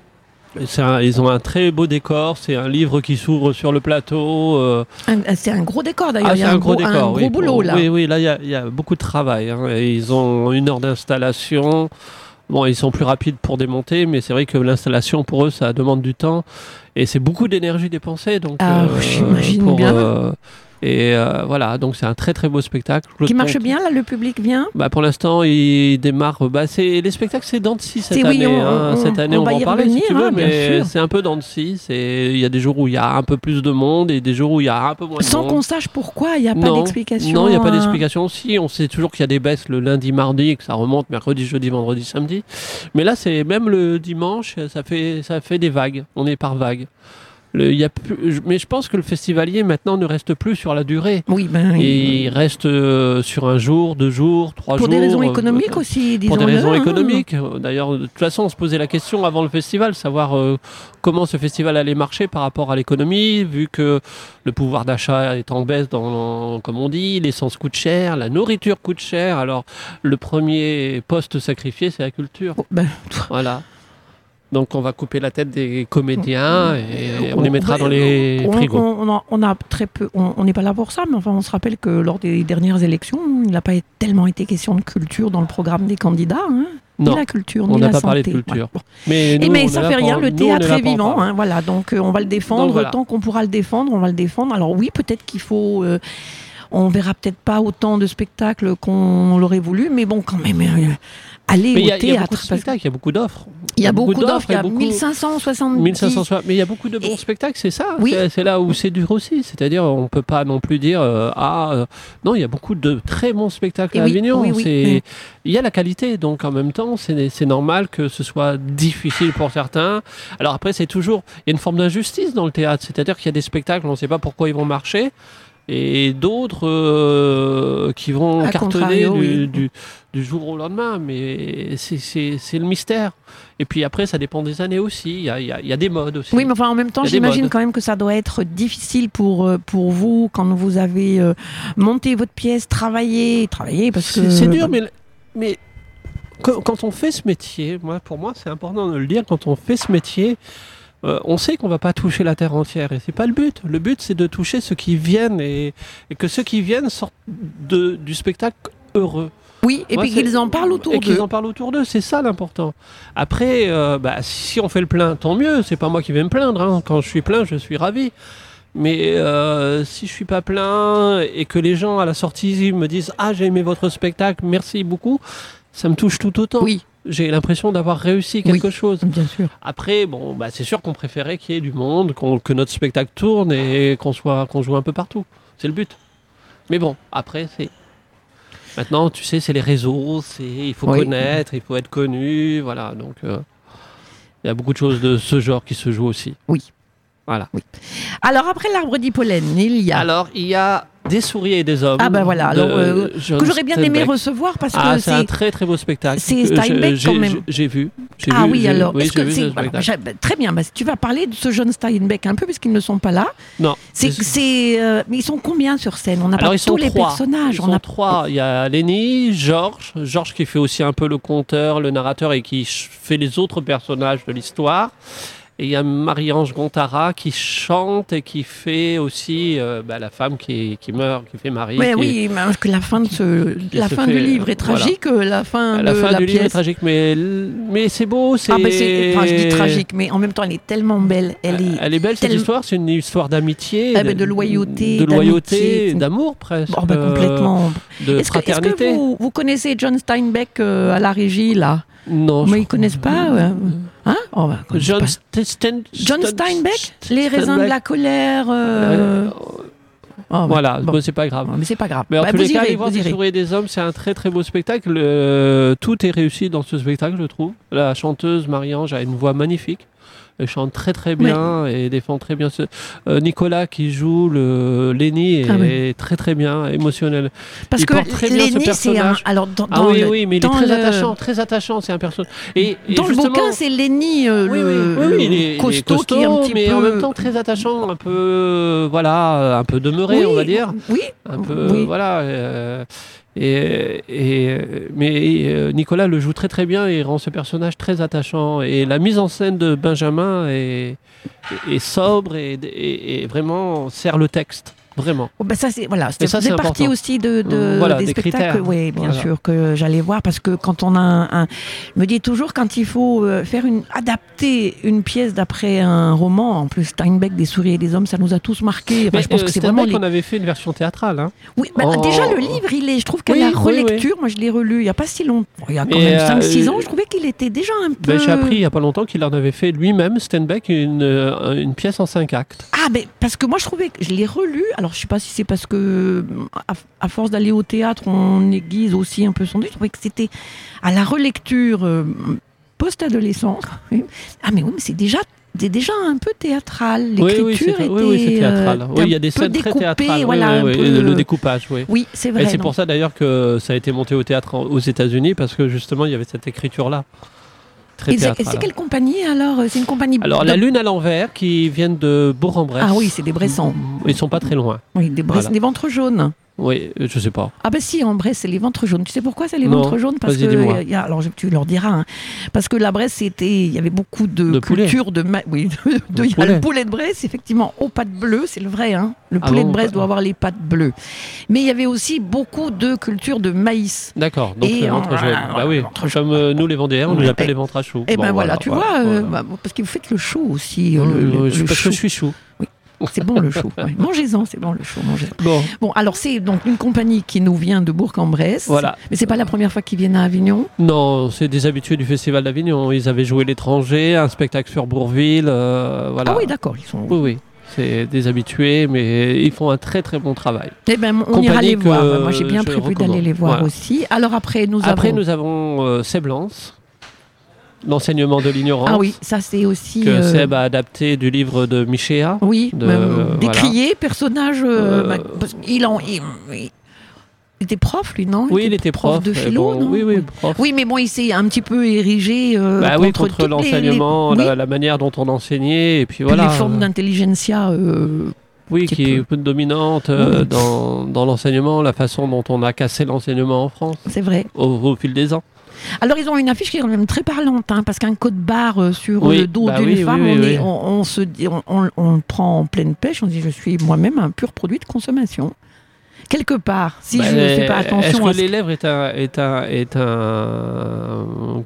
Et c'est un- ils ont un très beau décor, c'est un livre qui s'ouvre sur le plateau. euh, Un- C'est un gros décor d'ailleurs. Ah, Il y c'est a un, un gros, gros, un décor, gros oui. boulot Pour- là. Oui, oui, là il y a- il y, a beaucoup de travail. Hein, et ils ont une heure d'installation. Bon, ils sont plus rapides pour démonter, mais c'est vrai que l'installation pour eux, ça demande du temps et c'est beaucoup d'énergie dépensée. Donc, Ah, j'imagine pour, bien. euh, et euh, voilà, donc c'est un très très beau spectacle. Claude Qui marche Ponty. bien, là, le public vient. Bah pour l'instant, il démarre. Bah c'est les spectacles, c'est dents de scie cette C'est- oui, année. on- hein. on- Cette année, on on, va va en y parler revenir, si tu veux, hein, bien mais sûr. c'est un peu dents de scie. C'est il y a des jours où il y a un peu plus de monde et des jours où il y a un peu moins de Sans monde. qu'on sache pourquoi, il n'y a pas Non. d'explication. Non, il n'y a pas hein. d'explication. Si, on sait toujours qu'il y a des baisses le lundi, mardi, et que ça remonte mercredi, jeudi, vendredi, samedi. Mais là, c'est même le dimanche, ça fait, ça fait des vagues. On est par vagues. Le, il y a plus- je- mais je pense que le festivalier maintenant ne reste plus sur la durée. Oui, ben, Et il reste euh, sur un jour, deux jours, trois pour jours. des raisons euh, économiques aussi, disons. Pour des raisons économiques. D'ailleurs, de toute façon, on se posait la question avant le festival, savoir euh, comment ce festival allait marcher par rapport à l'économie, vu que le pouvoir d'achat est en baisse, dans, comme on dit, l'essence coûte cher, la nourriture coûte cher. Alors, le premier poste sacrifié, c'est la culture. Ben, Voilà. Donc, on va couper la tête des comédiens et on les mettra dans les on, frigos. on- on a, on a très peu. On on n'est pas là pour ça, mais enfin, on se rappelle que lors des dernières élections, il n'a pas été- tellement été question de culture dans le programme des candidats. Hein. Non, Ni la culture, on ni n'a la pas parlé de santé. culture. Voilà. Mais, Et nous, on mais est ça là fait pour- rien, le nous, on est théâtre là est pour en vivant, parler. hein, voilà. Donc euh, on va le défendre Donc, voilà. tant qu'on pourra le défendre, on va le défendre. Alors oui, peut-être qu'il faut, euh, on verra peut-être pas autant de spectacles qu'on l'aurait voulu, mais bon, quand même, euh, aller Mais il y, au a- il y a beaucoup théâtre. de parce que spectacles, il y a beaucoup d'offres. Il y a beaucoup d'offres, il y et a beaucoup- mille cinq cent soixante-dix. mille cinq cent soixante, mais il y a beaucoup de bons Et- spectacles, c'est ça. Oui. C'est, c'est là où c'est dur aussi. C'est-à-dire, on peut pas non plus dire euh, ah euh, non, il y a beaucoup de très bons spectacles Et à oui, Avignon. oui, oui, c'est, oui. il y a la qualité, donc en même temps, c'est, c'est normal que ce soit difficile pour certains. Alors après, c'est toujours, il y a une forme d'injustice dans le théâtre. C'est-à-dire qu'il y a des spectacles, on ne sait pas pourquoi ils vont marcher. Et d'autres euh, qui vont À cartonner contrario, du, oui. du, du jour au lendemain. Mais c'est, c'est, c'est le mystère. Et puis après, ça dépend des années aussi. Il y a, il y a- il y a des modes aussi. Oui, mais enfin, en même temps, Il y a des j'imagine modes. quand même que ça doit être difficile pour, euh, pour vous quand vous avez euh, monté votre pièce, travaillé, travaillé, parce que... C'est, c'est dur, mais, mais quand, quand on fait ce métier, moi, pour moi, c'est important de le dire, quand on fait ce métier, euh, on sait qu'on va pas toucher la terre entière. Et c'est pas le but. Le but, c'est de toucher ceux qui viennent et, et que ceux qui viennent sortent de, du spectacle heureux. Oui, et Moi, puis c'est- qu'ils en parlent autour Et qu'ils d'eux. en parlent autour d'eux, c'est ça l'important. Après, euh, bah, si on fait le plein, tant mieux. C'est pas moi qui vais me plaindre. Hein. Quand je suis plein, je suis ravi. Mais euh, si je suis pas plein et que les gens à la sortie me disent ah j'ai aimé votre spectacle, merci beaucoup, ça me touche tout autant. Oui, J'ai l'impression d'avoir réussi quelque chose. bien sûr. Après, bon, bah, c'est sûr qu'on préférait qu'il y ait du monde, qu'on- que notre spectacle tourne et qu'on soit, qu'on joue un peu partout. C'est le but. Mais bon, après, c'est. Maintenant, tu sais, c'est les réseaux, c'est il faut Oui. connaître, il faut être connu, voilà. Donc, euh, Il y a beaucoup de choses de ce genre qui se jouent aussi. Oui. Voilà. Oui. Alors, après l'arbre d'Hippolène, il y a... Alors, il y a Des souris et des hommes. Ah ben voilà, alors, euh, John que j'aurais bien aimé Steinbeck. recevoir parce que Ah, c'est c'est... un très très beau spectacle. c'est Que Steinbeck, j'ai- quand j'ai- même. J'ai vu. j'ai Ah vu, oui, j'ai- alors, oui, est-ce j'ai que vu c'est... ce voilà, spectacle. j'ai- très bien, bah, si tu vas parler de ce John Steinbeck un peu, puisqu'ils ne sont pas là. Non. C'est, mais- c'est, euh, mais ils sont combien sur scène? On n'a Alors pas ils sont tous les trois. personnages. Ils on sont a... trois. Il y a Lenny, Georges, Georges qui fait aussi un peu le conteur, le narrateur et qui ch- fait les autres personnages de l'histoire. Et il y a Marie-Ange Gontara qui chante et qui fait aussi euh, bah, la femme qui, qui meurt, qui fait Marie. Mais qui- oui, mais parce que la fin, de ce... qui la se fin fait- du livre est voilà. tragique, euh, la fin La de fin la du pièce... livre est tragique, mais, mais c'est beau. C'est... Ah ben c'est, enfin, je dis tragique, mais en même temps elle est tellement belle, elle est, Elle est belle cette tellement- histoire, c'est une histoire d'amitié, Ah ben, de loyauté, de loyauté, d'amitié. d'amour presque, oh, ben, complètement. euh, de Est-ce que, est-ce que fraternité. vous, vous connaissez John Steinbeck euh, à la régie là? Non, je Mais ils connaissent pas, euh, hein? Oh, ben, ils connaissent John, pas. St- Sten- John Sten- Steinbeck, les raisins de Steinbeck. la colère. Euh, euh, oh, ben, voilà, bon. bon, c'est pas grave. Bon, mais c'est pas grave. Mais en Bah, tous vous les cas, irez, aller voir vous Des irez. souris et des hommes, c'est un très très beau spectacle. Euh, tout est réussi dans ce spectacle, je trouve. La chanteuse Marie-Ange a une voix magnifique. Elle chante très très bien et défend très bien. Ce... Euh, Nicolas qui joue le Lenny est Ah oui. très très bien, émotionnel. Parce il que porte très bien ce Lenny, c'est un. personnage. Alors, dans, Ah dans oui, le, oui, mais il est dans très le- attachant, très attachant. C'est un personnage. Et, et Dans le justement- bouquin, c'est Lenny, euh, Oui, le, oui, oui, oui, il est- le il est costaud, qui est un petit mais peu. en même temps très attachant, un peu, euh, voilà, un peu demeuré, Oui, on va dire. Oui. Un peu, Oui. voilà. euh, et, et, mais euh, Nicolas le joue très très bien et rend ce personnage très attachant. Et la mise en scène de Benjamin est, est sobre et, et, et vraiment sert le texte. Vraiment. Oh, ben ça c'est voilà, Mais c'était ça, faisait c'est partie important. aussi de, de Euh, voilà, des, des spectacles, critères. oui, bien Voilà. sûr que j'allais voir parce que quand on a un, un- je me dis toujours quand il faut euh, faire une adapter une pièce d'après un roman, en plus Steinbeck Des souris et des hommes, ça nous a tous marqué. Enfin, Mais, je pense euh, que c'est Steinbeck, vraiment les... on avait fait une version théâtrale. Hein. Oui, bah, Oh. déjà le livre, il est, je trouve qu'à Oui, la oui, oui. relecture, moi je l'ai relu il y a pas si longtemps, il y a quand Et, même euh, cinq six ans, euh, je trouvais qu'il était déjà un peu. Ben, j'ai appris il n'y a pas longtemps qu'il en avait fait lui-même, Steinbeck, une, euh, une pièce en cinq actes. Ah, mais parce que moi je trouvais que je l'ai relu. Alors je sais pas si c'est parce que à, à force d'aller au théâtre, on aiguise aussi un peu son œil. Je trouvais que c'était à la relecture euh, post-adolescente. Ah mais oui, mais c'est déjà c'est déjà un peu théâtral. Oui, L'écriture oui, c'est, était. oui, oui, c'est théâtral. euh, Oui, il y a des un peu scènes très découpée, théâtrales. voilà, oui, un oui, peu- oui, le découpage, oui. Oui, c'est vrai. Et c'est non. pour ça d'ailleurs que ça a été monté au théâtre en- aux États-Unis parce que justement il y avait cette écriture-là. Très Et c'est, et théâtrale. c'est quelle compagnie alors? C'est une compagnie. Alors de- La Lune à l'envers qui viennent de Bourg-en-Bresse. Ah oui, c'est des Bressans. Ils sont pas très loin. Oui, des, Bress- Voilà. des ventres jaunes. Oui, je sais pas. Ah ben si, en Bresse, c'est les ventres jaunes. Tu sais pourquoi c'est les Non, ventres jaunes? Parce vas-y, que dis-moi. il y a- alors je- tu leur diras. Hein. Parce que la Bresse, c'était, il y avait beaucoup de, De poulet. culture de, ma- oui, de, de- il y a poulet. le poulet de Bresse, effectivement, aux pattes bleues, c'est le vrai. Hein. Le Ah poulet bon, de Bresse pas- doit avoir les pattes bleues. Mais il y avait aussi beaucoup de culture de maïs. D'accord. Donc Et le ventre on- jaune. voilà, Bah oui. le ventre Comme euh, nous les Vendéens, on nous Ouais. appelle les ventres à choux. Et Bon, ben voilà, tu vois, euh, voilà. bah, parce que vous faites le chou aussi. euh, Oui, le, le- oui, je- le parce chou. que je suis chou. C'est bon le chou. Ouais. Mangez-en, c'est bon le chou. Mangez-en. Bon, Bon, alors c'est donc une compagnie qui nous vient de Bourg-en-Bresse. voilà. Mais c'est pas la première fois qu'ils viennent à Avignon. Non, c'est des habitués du Festival d'Avignon. Ils avaient joué l'étranger, un spectacle sur Bourville. euh, voilà. Ah oui, d'accord, ils sont. Oui, oui. C'est des habitués, mais ils font un très très bon travail. Eh ben, on Compagnie ira les que voir. Moi, j'ai bien je prévu recommande. d'aller les voir Voilà. aussi. Alors après, nous Après, avons. nous avons euh, Séblance, l'enseignement de l'ignorance, Ah oui, ça c'est aussi. que euh, Seb a adapté du livre de Michéa. Oui, de- euh, voilà. décrié, personnage. euh, Euh, bah, parce qu'il en, il, il était prof, lui, non Oui, il était prof. de et philo, bon, non Oui, oui, prof. Oui, mais bon, il s'est un petit peu érigé euh, Bah contre, oui, contre toutes les- l'enseignement, les, la, oui, la manière dont on enseignait, et puis puis voilà. les formes d'intelligentsia. euh, Oui, petit qui est peu. un peu dominante euh, Oui. dans, dans l'enseignement, la façon dont on a cassé l'enseignement en France c'est vrai. au, au fil des ans. Alors, ils ont une affiche qui est quand même très parlante, hein, parce qu'un code barre euh, sur Oui, le dos bah d'une oui, femme, oui, on, oui, est, oui. on, on se dit, on, on- on le prend en pleine pêche, on se dit je suis moi-même un pur produit de consommation. Quelque part, si Bah, je ne fais pas Est-ce attention que à ce l'élève est un, est un, est un,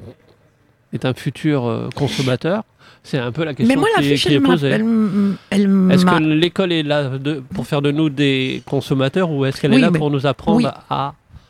est un futur euh, consommateur? C'est un peu la question Mais moi, qui, l'affiche, qui est elle m'a. posée. Elle, m- elle Est-ce m'a- que l'école est là de- pour faire de nous des consommateurs ou est-ce qu'elle Oui, est là mais- pour nous apprendre oui. à,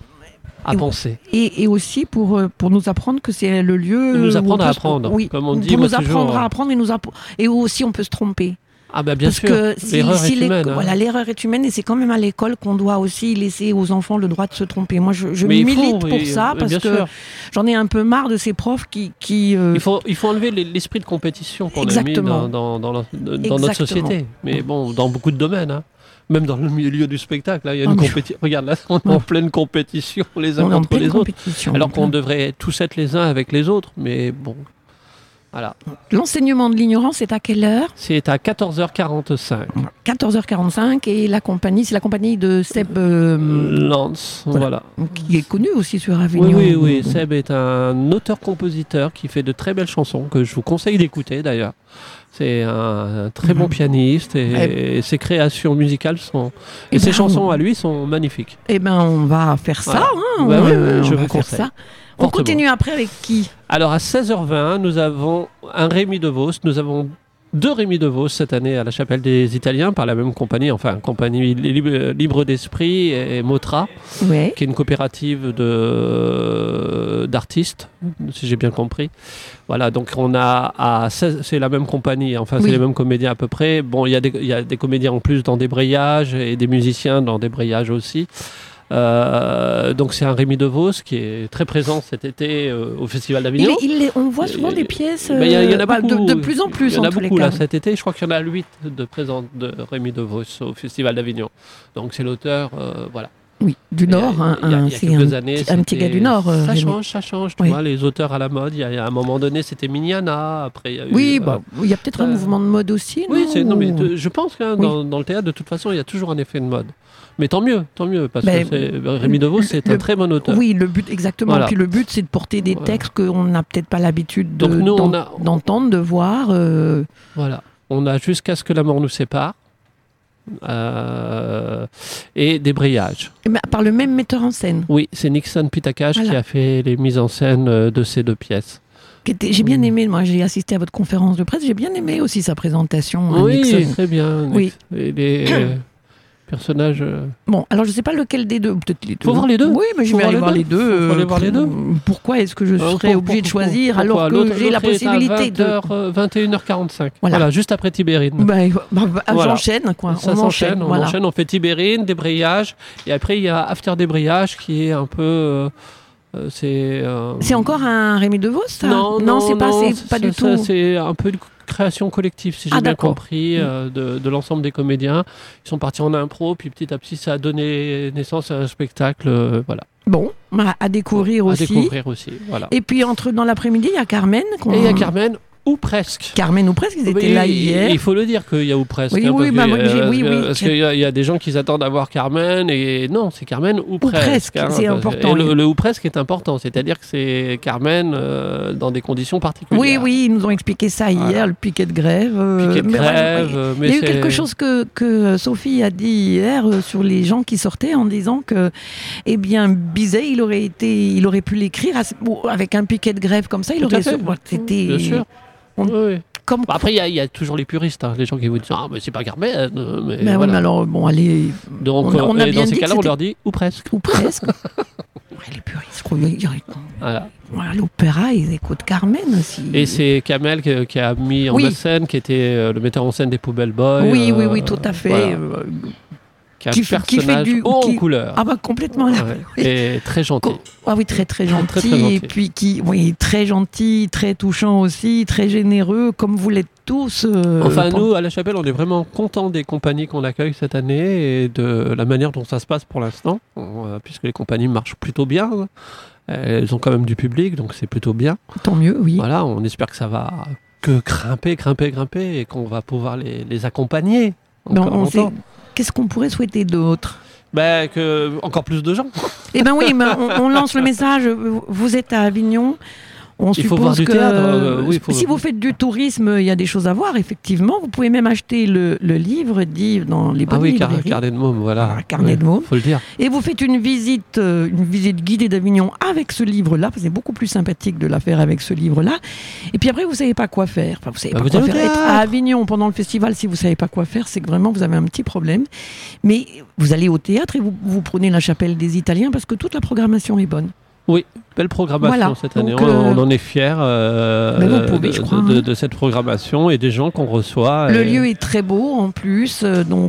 à Et- penser? Et, et aussi pour, euh, pour nous apprendre que c'est le lieu. Nous où apprendre on à peut se- apprendre, Oui, comme on dit, pour moi, nous apprendre toujours. à apprendre et, nous app- et aussi on peut se tromper. Ah bah bien Parce sûr, que si, l'erreur si est les- humaine. hein. voilà, l'erreur est humaine et c'est quand même à l'école qu'on doit aussi laisser aux enfants le droit de se tromper. Moi, je, je Mais il milite faut, pour et- ça et parce bien que sûr. j'en ai un peu marre de ces profs qui... qui euh, Il faut, il faut enlever les- l'esprit de compétition qu'on a mis Exactement. dans, dans, dans, la- dans notre Exactement. société. Mais bon, dans beaucoup de domaines. hein. Même dans le milieu du spectacle, là, il y a Ah, une mais- compétition. Regarde, là, on est Ouais. en pleine compétition les uns on est en contre pleine les autres. compétition. Alors qu'on devrait tous être les uns avec les autres. Mais bon, voilà. L'enseignement de l'ignorance est à quelle heure? C'est à quatorze heures quarante-cinq. quatorze heures quarante-cinq et la compagnie, c'est la compagnie de Seb euh, Lance, voilà. voilà. qui est connu aussi sur Oui, Avignon. oui, oui. Seb est un auteur-compositeur qui fait de très belles chansons que je vous conseille d'écouter d'ailleurs. C'est un, un très bon Mhm. pianiste et, et ses créations musicales sont et Eh ses ben, chansons à lui sont magnifiques. Eh ben, on va faire ça. Voilà. hein, Bah on, oui, oui, euh, je on vous va faire conseille. ça. On Fortement. continue après avec qui? Alors à seize heures vingt, nous avons un Rémi DeVos. Nous avons deux Rémi DeVos cette année à la Chapelle des Italiens par la même compagnie, enfin compagnie libre, libre d'esprit et Motra, Ouais. qui est une coopérative de d'artistes, si j'ai bien compris. Voilà, donc on a à seize, c'est la même compagnie, enfin c'est Oui. les mêmes comédiens à peu près. Bon, il y a des il y a des comédiens en plus dans Débrayages et des musiciens dans Débrayages aussi. Euh, donc c'est un Rémi DeVos qui est très présent cet été euh, au Festival Il, d'Avignon. est- il est- on voit souvent Il- des pièces Ben, Il y, a- il y en a euh, bah, beaucoup. de, de plus en plus. Il y en a en tous les beaucoup là cas. cet été. Je crois qu'il y en a huit de présents de Rémi DeVos au Festival d'Avignon. Donc c'est l'auteur, euh, voilà. Oui, du Il y a- Nord. hein, il y a- un- il y a c'est quelques un, années, petit- un petit c'était- gars du Nord. euh, Ça Rémi. change, ça change. Tu Oui. vois, les auteurs à la mode. Il y a, il y a un moment donné, c'était Mignana. Après, il y a eu, Oui, euh, bah, il y a peut-être un euh, mouvement de mode aussi. oui, non c'est, non, mais Ou- de- je pense que hein, Oui. dans, dans le théâtre, de toute façon, il y a toujours un effet de mode. Mais tant mieux, tant mieux, parce Ben, que c'est, Rémi DeVos, c'est le- un très bon auteur. Oui, le but, exactement. Voilà. Puis le but, c'est de porter des Voilà. textes qu'on n'a peut-être pas l'habitude de- Donc nous, on d'en- a- d'entendre, de voir. euh, Voilà. On a Jusqu'à ce que la mort nous sépare. Euh, et Débrayage. mais par le même metteur en scène. Oui, c'est Nixon Pitakash Voilà. qui a fait les mises en scène euh, de ces deux pièces. qui était- J'ai bien Mm. aimé, moi j'ai assisté à votre conférence de presse, j'ai bien aimé aussi sa présentation. à Oui, Nixon. très bien. Oui. Et les euh, personnages. euh, Bon, alors je sais pas lequel des deux, peut-être les deux. Faut voir les deux. Oui, mais je Faut vais voir aller les voir deux. les deux. Faut aller euh, voir les deux. Pourquoi est-ce que je euh, serais pour- obligé de pour- choisir pourquoi alors que L'autre- j'ai la l'autre est à possibilité de... vingt heures, vingt et une heures quarante-cinq. Voilà. Voilà. juste après Tibérine. Bah, bah, bah, Voilà. J'enchaîne, quoi. Ça on s'enchaîne, enchaîne, on voilà. enchaîne, on fait Tibérine, Débrayage, et après il y a After Débrayage qui est un peu. euh, euh, c'est. euh, C'est encore un Rémi DeVos, ça Non, non, c'est pas, non, c'est pas ça- du ça, tout. C'est un peu une création collective, si j'ai Ah, bien d'accord. compris, euh, de, de l'ensemble des comédiens. Ils sont partis en impro, puis petit à petit, ça a donné naissance à un spectacle, euh, voilà, Bon, bah, à découvrir à aussi. découvrir aussi, voilà. Et puis, entre dans l'après-midi, il y a Carmen. qu'on- Et il y a Carmen, ou presque. Carmen ou presque, ils étaient Oui, là il- hier. Il faut le dire qu'il y a ou presque. Oui, hein, oui, parce bah, que, moi, j'ai- euh, oui, parce oui, que- Parce qu'il y qu'il y, a- il y a des gens qui s'attendent à voir Carmen, et non, c'est Carmen ou, presque. presque, c'est parce- important, Et le, oui. le ou presque est important, c'est-à-dire que c'est Carmen euh, dans des conditions particulières. Oui, oui, ils nous ont expliqué ça hier, Voilà. le piquet de grève. euh, Piquet de mais voilà, grève, oui. euh, mais Il y a eu c'est- quelque chose que, que Sophie a dit hier euh, sur les gens qui sortaient en disant que, eh bien, Bizet, il aurait été, il aurait pu l'écrire à ce- bon, avec un piquet de grève comme ça, il Tout à aurait. fait. Bon, C'était Bien sûr. on- Oui, oui. comme. Bah, après, il y, a- il y a toujours les puristes, hein, les gens qui vous disent ah mais c'est pas Carmen. euh, Mais Ben oui, voilà. mais alors, bon, allez, Donc on a- on a et bien dans ces dit que cas-là, on c'était- leur dit ou presque. ou presque. Ouais, les puristes, je crois, ils- ils- Voilà. voilà, l'opéra, ils écoutent Carmen aussi. Et c'est Kamel qui, qui a mis en Oui. scène, qui était euh, le metteur en scène des Poubelles Boys. Oui, oui, euh, oui, tout à fait. voilà. euh, Qui a qui un fait- qui fait personnage du- haut qui- en couleur. Ah bah complètement là. Ouais. Oui. Et très gentil. Co- Ah oui, très très gentil, Très, très gentil. et puis qui, oui, très gentil, très touchant aussi, très généreux, comme vous l'êtes tous. euh, Enfin, pour- nous, à la Chapelle, on est vraiment contents des compagnies qu'on accueille cette année et de la manière dont ça se passe pour l'instant, euh, puisque les compagnies marchent plutôt bien. Elles ont quand même du public, donc c'est plutôt bien. Tant mieux, oui. Voilà, on espère que ça va que grimper, grimper, grimper et qu'on va pouvoir les, les accompagner. Ben, encore on longtemps. sait- Qu'est-ce qu'on pourrait souhaiter d'autre? Ben, que encore plus de gens. Eh ben oui, mais on, on lance le message. Vous êtes à Avignon. On Il faut suppose voir du que théâtre, euh, oui, il faut- si vous faites du tourisme, il y a des choses à voir, effectivement. Vous pouvez même acheter le, le livre dit dans les Ah bonnes oui, car, librairies. carnet de môme, voilà. Ah, carnet Oui, de môme. faut le dire. Et vous faites une visite, euh, une visite guidée d'Avignon avec ce livre-là. C'est beaucoup plus sympathique de la faire avec ce livre-là. Et puis après, vous savez pas quoi faire. Enfin, vous savez Bah, pas vous quoi allez au faire. Être théâtre. à Avignon pendant le festival, si vous savez pas quoi faire, c'est que vraiment vous avez un petit problème. Mais vous allez au théâtre et vous, vous prenez la chapelle des Italiens parce que toute la programmation est bonne. Oui, belle programmation Voilà, cette année. donc, on, euh, on en est fiers euh, mais vous pouvez, de, je crois, de, hein. de cette programmation et des gens qu'on reçoit. Le et lieu est très beau en plus, euh, donc.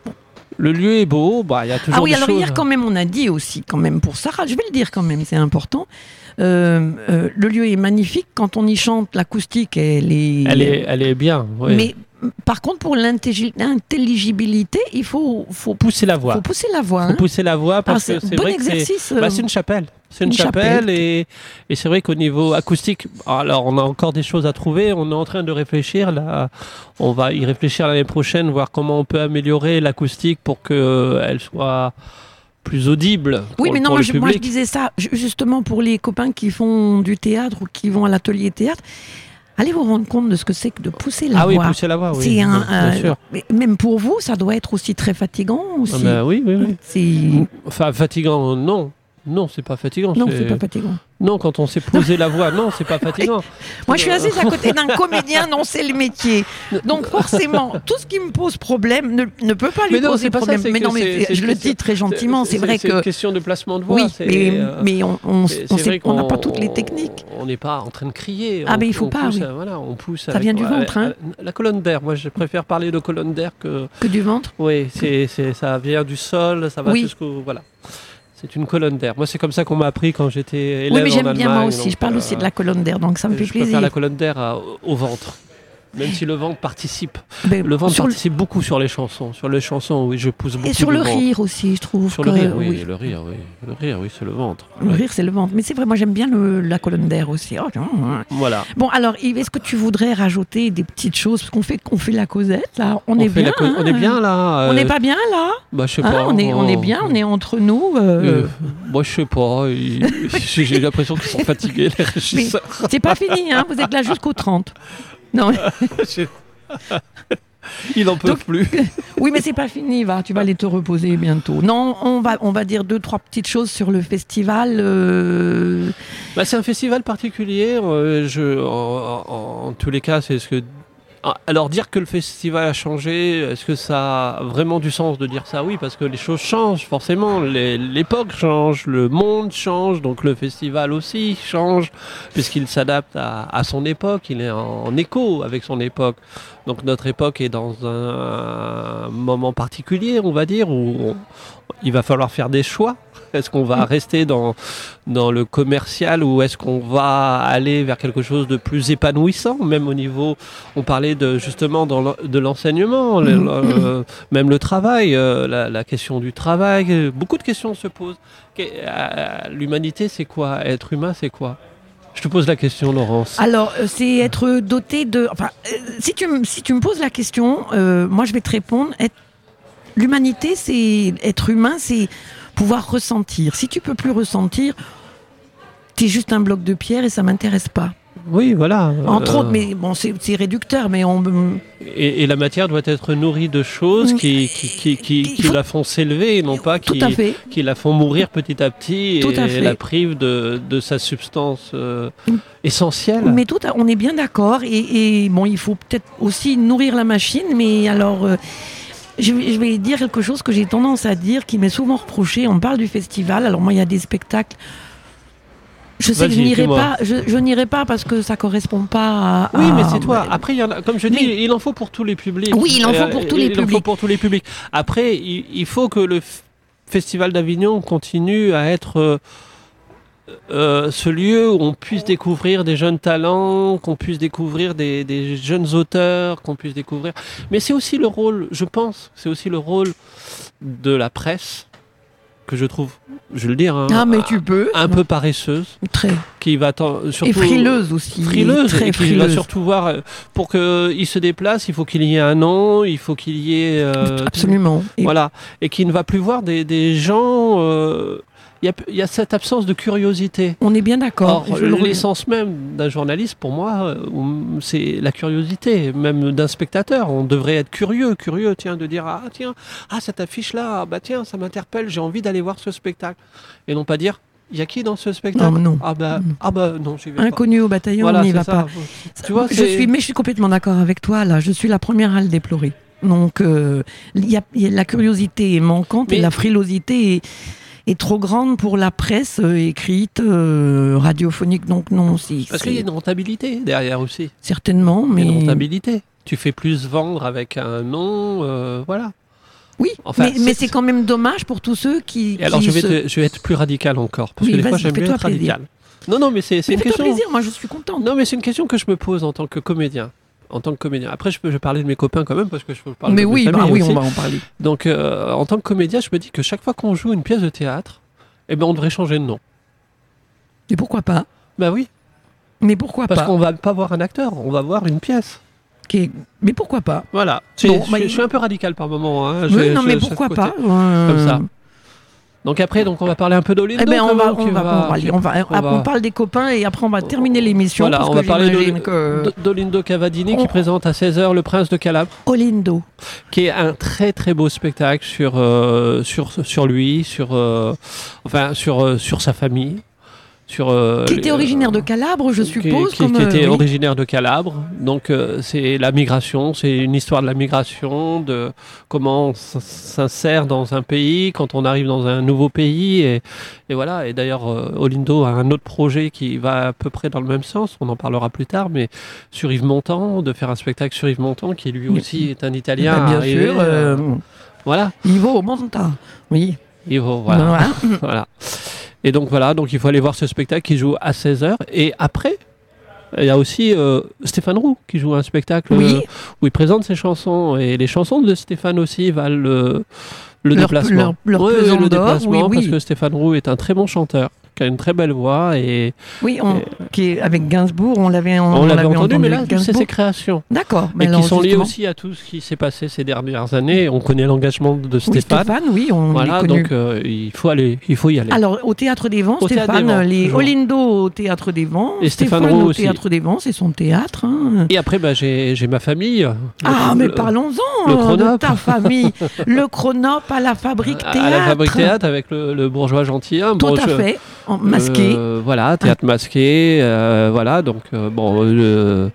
Le lieu est beau, bah, il y a toujours Ah oui, des alors choses. hier quand même, on a dit aussi quand même pour Sarah, je vais le dire quand même, c'est important. Euh, euh, le lieu est magnifique quand on y chante, l'acoustique, elle est. Elle est, elle est bien. Oui. Mais par contre, pour l'intelli- l'intelligibilité, il faut, faut, Pousser la voix. faut pousser la voix. Faut hein. pousser la voix Ah, parce c'est que c'est bon vrai que c'est, exercice. euh, bah, c'est une chapelle. C'est une, une chapelle, chapelle. et, et c'est vrai qu'au niveau acoustique, alors on a encore des choses à trouver. On est en train de réfléchir là. On va y réfléchir l'année prochaine, voir comment on peut améliorer l'acoustique pour qu'elle soit plus audible. Oui, pour, mais non, pour moi le je, public. moi je disais ça ju- justement pour les copains qui font du théâtre ou qui vont à l'atelier théâtre. Allez vous rendre compte de ce que c'est que de pousser la Ah oui, voix. pousser la voix, oui. C'est un, bien, bien un- sûr. mais même pour vous, ça doit être aussi très fatigant aussi. Ah ben oui, oui, oui. C'est Enfin, fatigant, non. Non, c'est pas fatigant. non, c'est pas fatigant. Non, quand on sait poser la voix, non, c'est pas fatigant. Moi, je suis assise à côté d'un comédien dont c'est le métier. Donc, forcément, tout ce qui me pose problème ne, ne peut pas lui Mais non, poser c'est pas ça, problème. c'est mais que non, mais c'est- c'est je une le question- dis très gentiment. C'est, vrai c'est que. une question de placement de voix. Oui, c'est, mais, euh, mais on on c'est- on c'est sait- vrai on n'a qu'on- pas toutes les techniques. On n'est pas en train de crier. Ah, on- mais il faut on pas, pousse, oui. euh, Voilà, on pousse. Ça avec- vient du ouais, ventre, hein. euh, La colonne d'air. Moi, je préfère parler de colonne d'air que. Que du ventre. Oui, c'est, c'est, ça vient du sol, ça va Oui. jusqu'au. Voilà. C'est une colonne d'air. Moi, c'est comme ça qu'on m'a appris quand j'étais élève Oui, mais en j'aime bien moi Allemagne, aussi. donc, Je parle euh, aussi de la colonne d'air, donc ça me fait Je préfère plaisir. la colonne d'air à- au ventre. Même si le ventre participe. Mais Le ventre sur le- participe beaucoup sur les chansons. Sur les chansons, oui, je pousse beaucoup. Et sur du le ventre. rire aussi, je trouve. Sur que, le rire, oui, le rire, oui. Le rire, oui, c'est le ventre. Le Ouais. rire, c'est le ventre. Mais c'est vrai, moi j'aime bien le- la colonne d'air aussi. Oh, non, hein. Voilà. Bon, alors Yves, est-ce que tu voudrais rajouter des petites choses? Parce qu'on fait, qu'on fait la causette, là. On, est fait bien. la co- hein. on est bien là. On euh, n'est pas bien, là. Bah, je sais Hein, pas. on, est, on est bien, on est entre nous. euh, Euh, moi, je sais pas. ils- J'ai j'ai l'impression qu'ils sont fatigués, les régisseurs. C'est pas fini, hein. Vous êtes là jusqu'au trente. Non, J'ai- Ils n'en peuvent Donc- plus. oui, mais c'est pas fini, va. Tu vas aller te reposer bientôt. Non, on va, on va dire deux, trois petites choses sur le festival. euh, Bah, c'est un festival particulier. euh, je, en, en- en tous les cas, c'est ce que. Ah, Alors, dire que le festival a changé, est-ce que ça a vraiment du sens de dire ça? Oui, parce que les choses changent, forcément. Les- L'époque change, le monde change, donc le festival aussi change, puisqu'il s'adapte à, à son époque, il est en, en écho avec son époque. Donc, notre époque est dans un moment particulier, on va dire, où on- il va falloir faire des choix. Est-ce qu'on va rester dans, dans le commercial ou est-ce qu'on va aller vers quelque chose de plus épanouissant, même au niveau, on parlait de, justement dans le- de l'enseignement, le- Mhm. le- même le travail, euh, la, la question du travail, euh, beaucoup de questions se posent. Qu'est- euh, L'humanité, c'est quoi? Être humain, c'est quoi? Je te pose la question, Laurence. Alors, euh, c'est être doté de. Enfin, euh, si tu, me- si tu me poses la question, euh, moi je vais te répondre. Être- L'humanité, c'est être humain, c'est pouvoir ressentir. Si tu peux plus ressentir, t'es juste un bloc de pierre et ça m'intéresse pas. Oui, voilà. Entre Euh, autres, mais bon, c'est c'est réducteur, mais on. Et, et la matière doit être nourrie de choses qui, qui, qui, qui, Il qui faut- la font s'élever et non pas Tout qui, à fait. qui la font mourir petit à petit Tout et à fait. la privent de, de sa substance euh, Mm. essentielle. Mais tout, à- on est bien d'accord. Et, et bon, il faut peut-être aussi nourrir la machine. Mais alors, euh, je, vais- je vais dire quelque chose que j'ai tendance à dire, qui m'est souvent reproché. On parle du festival. Alors moi, il y a des spectacles. Je sais que je Vas-y, n'irai dis-moi. pas. Je, je n'irai pas parce que ça correspond pas à. Oui, mais à- c'est toi. Après, il y en a, comme je dis, Mais- il en faut pour tous les publics. Oui, il en faut Euh, pour tous les il en faut publics. pour tous les publics. Après, il, il faut que le f- Festival d'Avignon continue à être euh, euh, ce lieu où on puisse découvrir des jeunes talents, qu'on puisse découvrir des, des jeunes auteurs, qu'on puisse découvrir. Mais c'est aussi le rôle, je pense, c'est aussi le rôle de la presse que je trouve, je vais le dire, hein, Ah, mais tu peux. un peu paresseuse, Très. qui va tant- surtout Et frileuse aussi. frileuse, Très et qui va frileuse. surtout voir euh, pour qu'il se déplace, il faut qu'il y ait un nom, il faut qu'il y ait euh, Absolument. Et voilà, et qui ne va plus voir des, des gens. euh, Il y, a, il y a cette absence de curiosité. on est bien d'accord. Or, Je le- l'essence même d'un journaliste, pour moi, euh, c'est la curiosité, même d'un spectateur. On devrait être curieux, curieux, tiens, de dire ah tiens, ah cette affiche là, ah, bah tiens, ça m'interpelle, j'ai envie d'aller voir ce spectacle, et non pas dire il y a qui dans ce spectacle? Non, non. Ah bah Non. ah bah non, j'y vais pas. Inconnu au bataillon, Voilà, on n'y c'est va ça. pas. Tu vois, je c'est- suis, mais je suis complètement d'accord avec toi. Là, je suis la première à le déplorer. Donc, euh, il y a, il y a- la curiosité est manquante et Mais- la frilosité est, est trop grande pour la presse euh, écrite, euh, radiophonique. Donc non, si. Parce qu'il y a une rentabilité derrière aussi. Certainement, mais. Il y a une rentabilité. Tu fais plus vendre avec un nom, euh, voilà. Oui, enfin, mais, c'est, mais c'est quand même dommage pour tous ceux qui. Et alors, qui je vais, se... te, je vais être plus radical encore, parce oui, que des fois, vas-y, j'aime bien fais-toi être plaisir. radical. Non, non, mais c'est, c'est mais une fais-toi question. plaisir, moi je suis contente. Non, mais c'est une question que je me pose en tant que comédien. En tant que comédien. Après, je peux je vais parler de mes copains quand même, parce que je peux parler mais de oui, mes bah familles oui, aussi. on va en parler. Donc, euh, en tant que comédien, je me dis que chaque fois qu'on joue une pièce de théâtre, eh ben, on devrait changer de nom. Et pourquoi pas? Bah oui. Mais pourquoi Parce pas? qu'on va pas voir un acteur, on va voir une pièce. Okay. Mais pourquoi pas? Voilà. C'est, Bon, je, bah, je suis un peu radical par moment. Hein. Oui, je, non, je, mais je, pourquoi côté, pas euh... Comme ça. Donc après, donc on va parler un peu d'Olindo. Eh ben, on va, on, on, va, va, on, va, on, va, on, va, on parle des copains et après on va terminer l'émission. Voilà, parce on que va parler j'imagine que... d'Olindo Cavadini on... qui présente à seize heures Le Prince de Calabre. Olindo. Qui est un très très beau spectacle sur, euh, sur, sur lui, sur, euh, enfin, sur, euh, sur sa famille. Sur, euh, qui était originaire euh, de Calabre, je suppose. Qui, comme, qui était euh, oui. originaire de Calabre. Donc euh, c'est la migration, c'est une histoire de la migration, de comment on s'insère dans un pays, quand on arrive dans un nouveau pays. Et, et voilà. Et d'ailleurs, euh, Olindo a un autre projet qui va à peu près dans le même sens, on en parlera plus tard, mais sur Yves Montand, de faire un spectacle sur Yves Montand, qui lui aussi est un Italien. Bah, bien arrivé, sûr. Euh, voilà. Ivo Montand, oui. Ivo, voilà. voilà. voilà. Et donc voilà, donc il faut aller voir ce spectacle qui joue à seize heures. Et après, il y a aussi euh, Stéphane Roux qui joue un spectacle oui. euh, où il présente ses chansons. Et les chansons de Stéphane aussi valent le, le leur, déplacement. Leur, leur ouais, pesant le d'or, déplacement, oui, oui. parce que Stéphane Roux est un très bon chanteur, qui a une très belle voix. Et, oui, on, et, qui est avec Gainsbourg, on l'avait, on, on on l'avait l'avait entendu, entendu, mais là, Gainsbourg. c'est ses créations. D'accord. Et alors, qui sont liées justement... aussi à tout ce qui s'est passé ces dernières années. On connaît l'engagement de Stéphane. Oui, Stéphane, oui, on voilà, l'a connu. donc euh, il faut aller, il faut y aller. Alors, au Théâtre des Vents, au Stéphane, Théâtre des Vents, les toujours. Olindo au Théâtre des Vents, et Stéphane, Stéphane Roux au aussi. Théâtre des Vents, c'est son théâtre. Hein. Et après, bah, j'ai, j'ai ma famille. Ah, le, mais le, parlons-en le euh, de Chronop. ta famille. Le Chronop à la Fabrique Théâtre. À la Fabrique Théâtre avec le, le bourgeois gentilhomme. Tout bon, à je, fait, en masqué. Euh, voilà, théâtre masqué. Euh, voilà, donc euh, bon, euh,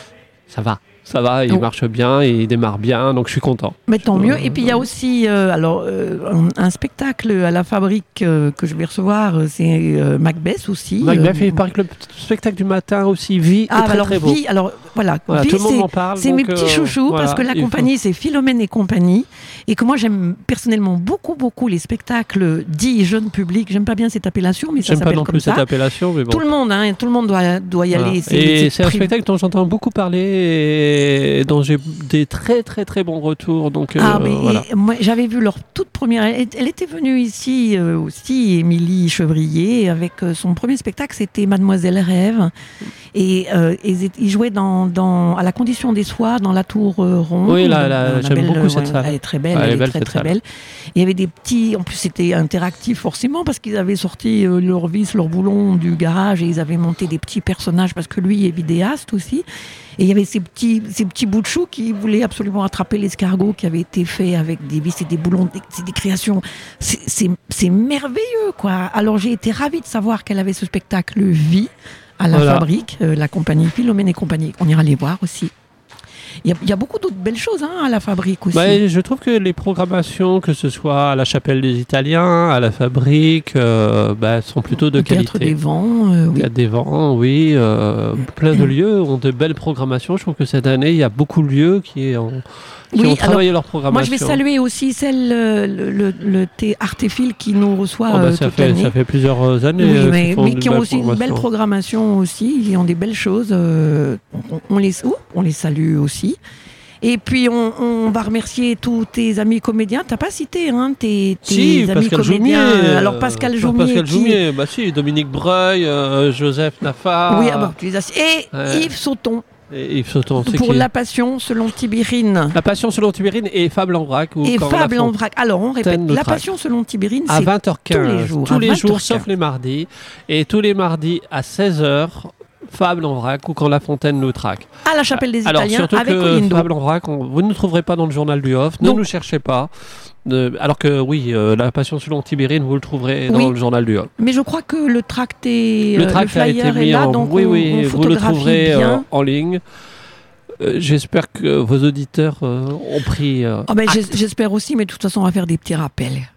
ça va. Ça va, il Oh. marche bien, il démarre bien, donc je suis content. Mais tant Euh, mieux. Et puis il y a aussi euh, alors, euh, un, un spectacle à la Fabrique euh, que je vais recevoir, euh, c'est euh, Macbeth aussi. Macbeth, euh, il paraît que le spectacle du matin aussi, Vie, Ah, est très alors, très beau. Vie, alors voilà, Voilà, Vie, tout le monde c'est- m'en parle. c'est donc, mes petits euh, chouchous voilà, parce que la il faut- compagnie c'est Philomène et compagnie et que moi j'aime personnellement beaucoup beaucoup les spectacles dits jeune public. J'aime pas bien cette appellation, mais ça J'aime pas s'appelle non comme plus ça. cette appellation, mais bon. Tout le monde, hein, tout le monde doit, doit y Voilà. aller. Et c'est un pri- spectacle dont j'entends beaucoup parler et dont j'ai des très très très bons retours. Donc, Ah, euh, mais voilà. et moi, j'avais vu leur toute première. Elle, elle était venue ici euh, aussi, Émilie Chevrier, avec euh, son premier spectacle, c'était Mademoiselle Rêve. Et euh, ils, étaient- ils jouaient dans, dans, à la Condition des Soirs, dans la Tour euh, Ronde. Oui, là, là, Dans la j'aime belle, beaucoup cette ouais, salle. Elle est très belle, Ouais, elle, elle est est belle, très cette très salle. belle. Il y avait des petits. En plus, c'était interactif forcément parce qu'ils avaient sorti euh, leur vis, leur boulon du garage et ils avaient monté des petits personnages parce que lui est vidéaste aussi. Et il y avait ces petits, ces petits bouts de chou qui voulaient absolument attraper l'escargot qui avait été fait avec des vis et des boulons. Des- C'est des créations. C'est- C'est c'est merveilleux, quoi. Alors j'ai été ravie de savoir qu'elle avait ce spectacle Vie à la Voilà. Fabrique, euh, la compagnie Philomène et compagnie. On ira les voir aussi. Il y a, il y a beaucoup d'autres belles choses hein, à la Fabrique aussi. Bah, je trouve que les programmations, que ce soit à la Chapelle des Italiens, à la Fabrique, euh, bah, sont plutôt de Au Théâtre qualité. des Vents, euh, Il oui. y a des vents, oui. euh, plein de lieux ont de belles programmations. Je trouve que cette année, il y a beaucoup de lieux qui ont, qui Oui, ont travaillé leur Moi, programmation. je vais saluer aussi celle, euh, le, le, le thé Artéphile qui nous reçoit Oh, bah, euh, ça, toute fait, l'année. ça fait plusieurs années. Oui, euh, mais, qu'ils font mais de qui ont belles aussi une belle programmations. programmation aussi. Ils ont des belles choses. euh, on, on les, oh, on les salue aussi. Et puis, on, on va remercier tous tes amis comédiens. Tu n'as pas cité hein, tes, tes Si, amis Pascal Joumier. comédiens. euh, Alors, Pascal Joumier. Pascal qui- Joumier, bah si, Dominique Breuil, euh, Joseph Naffar. Oui, ah bon, tu les as... Et Ouais. Yves Sauton, Et Yves Sauton, c'est pour qui La Passion selon Tibérine. La Passion selon Tibérine et Fable en vrac. ou Et quand Fable la en Fon- vrac. Alors, on répète. Fontaine de La Trac. Passion selon Tibérine, à c'est vingt heures quinze. tous les jours, Tous à les vingt jours, heures quinze. sauf les mardis. Et tous les mardis à seize heures, Fable en vrac ou quand La Fontaine nous traque. à la Chapelle des Alors, Italiens surtout avec que Olindo. Fable en vrac, on- vous ne nous trouverez pas dans le journal du Off. Ne Donc- nous cherchez pas. Ne- alors que oui, euh, La Passion selon Tibérine, vous le trouverez Oui. dans le journal du Off. Mais je crois que le tract est, Le euh, tract a flyer été est mis là, en... donc oui, on, oui, on vous le photographie trouverez euh, bien. en ligne. Euh, J'espère que vos auditeurs euh, ont pris. euh, Ah ben, acte. j'es- j'espère aussi, mais de toute façon, on va faire des petits rappels.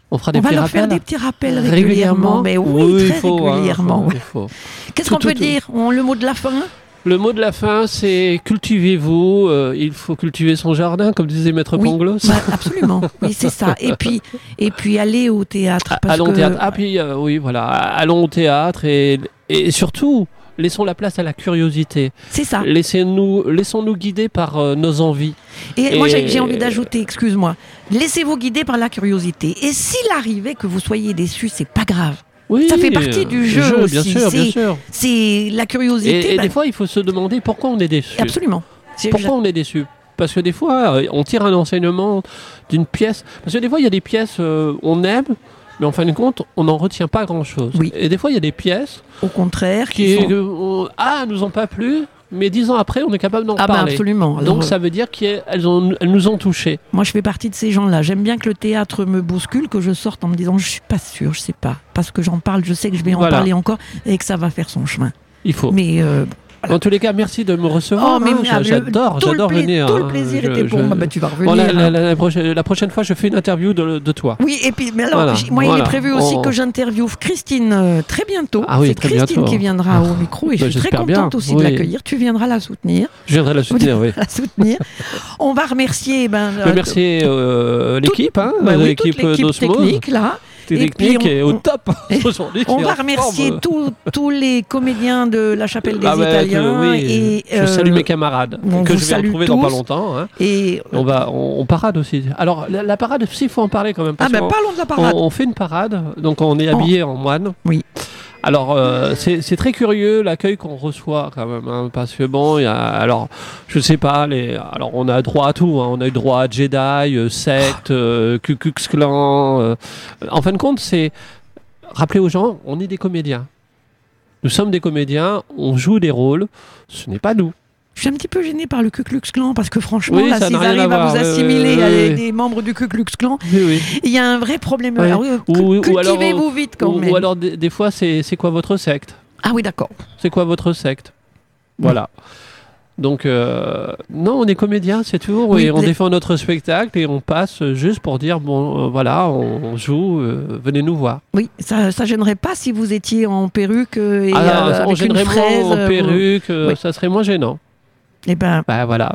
On fera des On va petits leur rappels. faire des petits rappels régulièrement. Mais oui, Oui, il très faut, hein, régulièrement. il oui. faut. Qu'est-ce Tout, qu'on peut tout, dire On, Le mot de la fin Le mot de la fin, c'est cultivez-vous. Euh, il faut cultiver son jardin, comme disait Maître Oui, Pangloss. bah, absolument. Oui, c'est ça. Et puis, et puis aller au théâtre. Parce Allons que... au théâtre. Ah, puis euh, oui, voilà. Allons au théâtre et, et surtout, laissons la place à la curiosité. C'est ça. Laissez-nous, laissons-nous guider par euh, nos envies. Et, Et- moi, j'ai j'ai envie d'ajouter, excuse-moi, laissez-vous guider par la curiosité. Et s'il arrivait que vous soyez déçu, c'est pas grave. Oui, Ça fait partie du jeu bien aussi. sûr, bien C'est- sûr. C'est la curiosité. Et, et bah, des fois, il faut se demander pourquoi on est déçu. absolument. C'est- Pourquoi on est déçu? Parce que des fois, euh, on tire un enseignement d'une pièce. Parce que des fois, il y a des pièces, euh, on aime, mais en fin de compte, on n'en retient pas grand-chose. Oui. Et des fois, il y a des pièces Au contraire, qui qui sont- euh, on- ah, nous ont pas plu, mais dix ans après, on est capable d'en Ah ben parler. absolument. Alors, Donc, ça veut dire qu'elles ont- elles nous ont touchés. moi, je fais partie de ces gens-là. J'aime bien que le théâtre me bouscule, que je sorte en me disant, je suis pas sûre, je sais pas, parce que j'en parle, je sais que je vais en Voilà. parler encore et que ça va faire son chemin. Il faut. Mais euh, En tous les cas, merci de me recevoir. oh, mais hein. ah, le- J'adore, tout le j'adore pla- venir. Tout le hein. plaisir Je- était pour je- moi. Bah, tu vas revenir. Bon, la, la- hein. la- la prochaine, la prochaine fois, je fais une interview de, de toi. Oui, et puis, mais alors, Voilà, j- moi, il voilà. est prévu aussi On- que j'interviewe Christine euh, très bientôt. Ah oui, C'est très Christine bientôt. qui viendra au micro et je Bah, suis très j'espère contente bien, aussi oui. de l'accueillir. Tu viendras la soutenir. Je viendrai la soutenir, oui. la soutenir. On va remercier. Ben, Je remercier euh, l'équipe, hein, bah oui, toute l'équipe l'équipe d'Osmose. technique là. Et puis, Technique on- est au on- top aujourd'hui. On qui est va en remercier forme. tous- tous les comédiens de la Chapelle des Ah bah, Italiens. que- oui, et, je euh, salue mes camarades on que vous je vais salue retrouver dans pas tous. longtemps. Hein. Et, On va, on, on parade aussi. Alors la, la parade, s'il faut en parler quand même. ah Parce ben qu'on- parlons de la on, parade. on fait une parade, donc on est Oh. habillé en moine. Oui. Alors euh, c'est c'est très curieux l'accueil qu'on reçoit quand même, hein, parce que bon, il y a, alors je sais pas, les, alors on a droit à tout, hein, on a eu droit à Jedi, euh, secte, euh, Ku Klux Klan. euh, en fin de compte, c'est rappeler aux gens, on est des comédiens. Nous sommes des comédiens, on joue des rôles, ce n'est pas nous. Je suis un petit peu gênée par le Ku Klux Klan parce que franchement, Oui, là, ça s'ils n'a rien à arrivent à, voir, vous oui, assimiler oui, à oui, des, oui. des membres du Ku Klux Klan, Oui, oui. il y a un vrai problème. Ouais. Alors, oui, Ou- ou cu- alors- cultivez-vous vite quand ou, même. ou alors des, des fois, c'est c'est quoi votre secte? Ah oui, d'accord. C'est quoi votre secte? Voilà. Donc, euh, non, on est comédien, c'est tout. Oui, et on vous êtes- défend notre spectacle et on passe juste pour dire bon, euh, voilà, on, on joue, euh, venez nous voir. Oui, ça, ça gênerait pas si vous étiez en perruque euh, et Alors, euh, on avec une gênerait fraise. moins en euh, perruque, euh, oui. ça serait moins gênant. Eh ben, Ben voilà.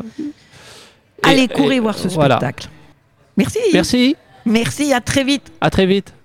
allez, Et- courez et- voir ce voilà. spectacle. Merci. Merci, Merci, à très vite. à très vite.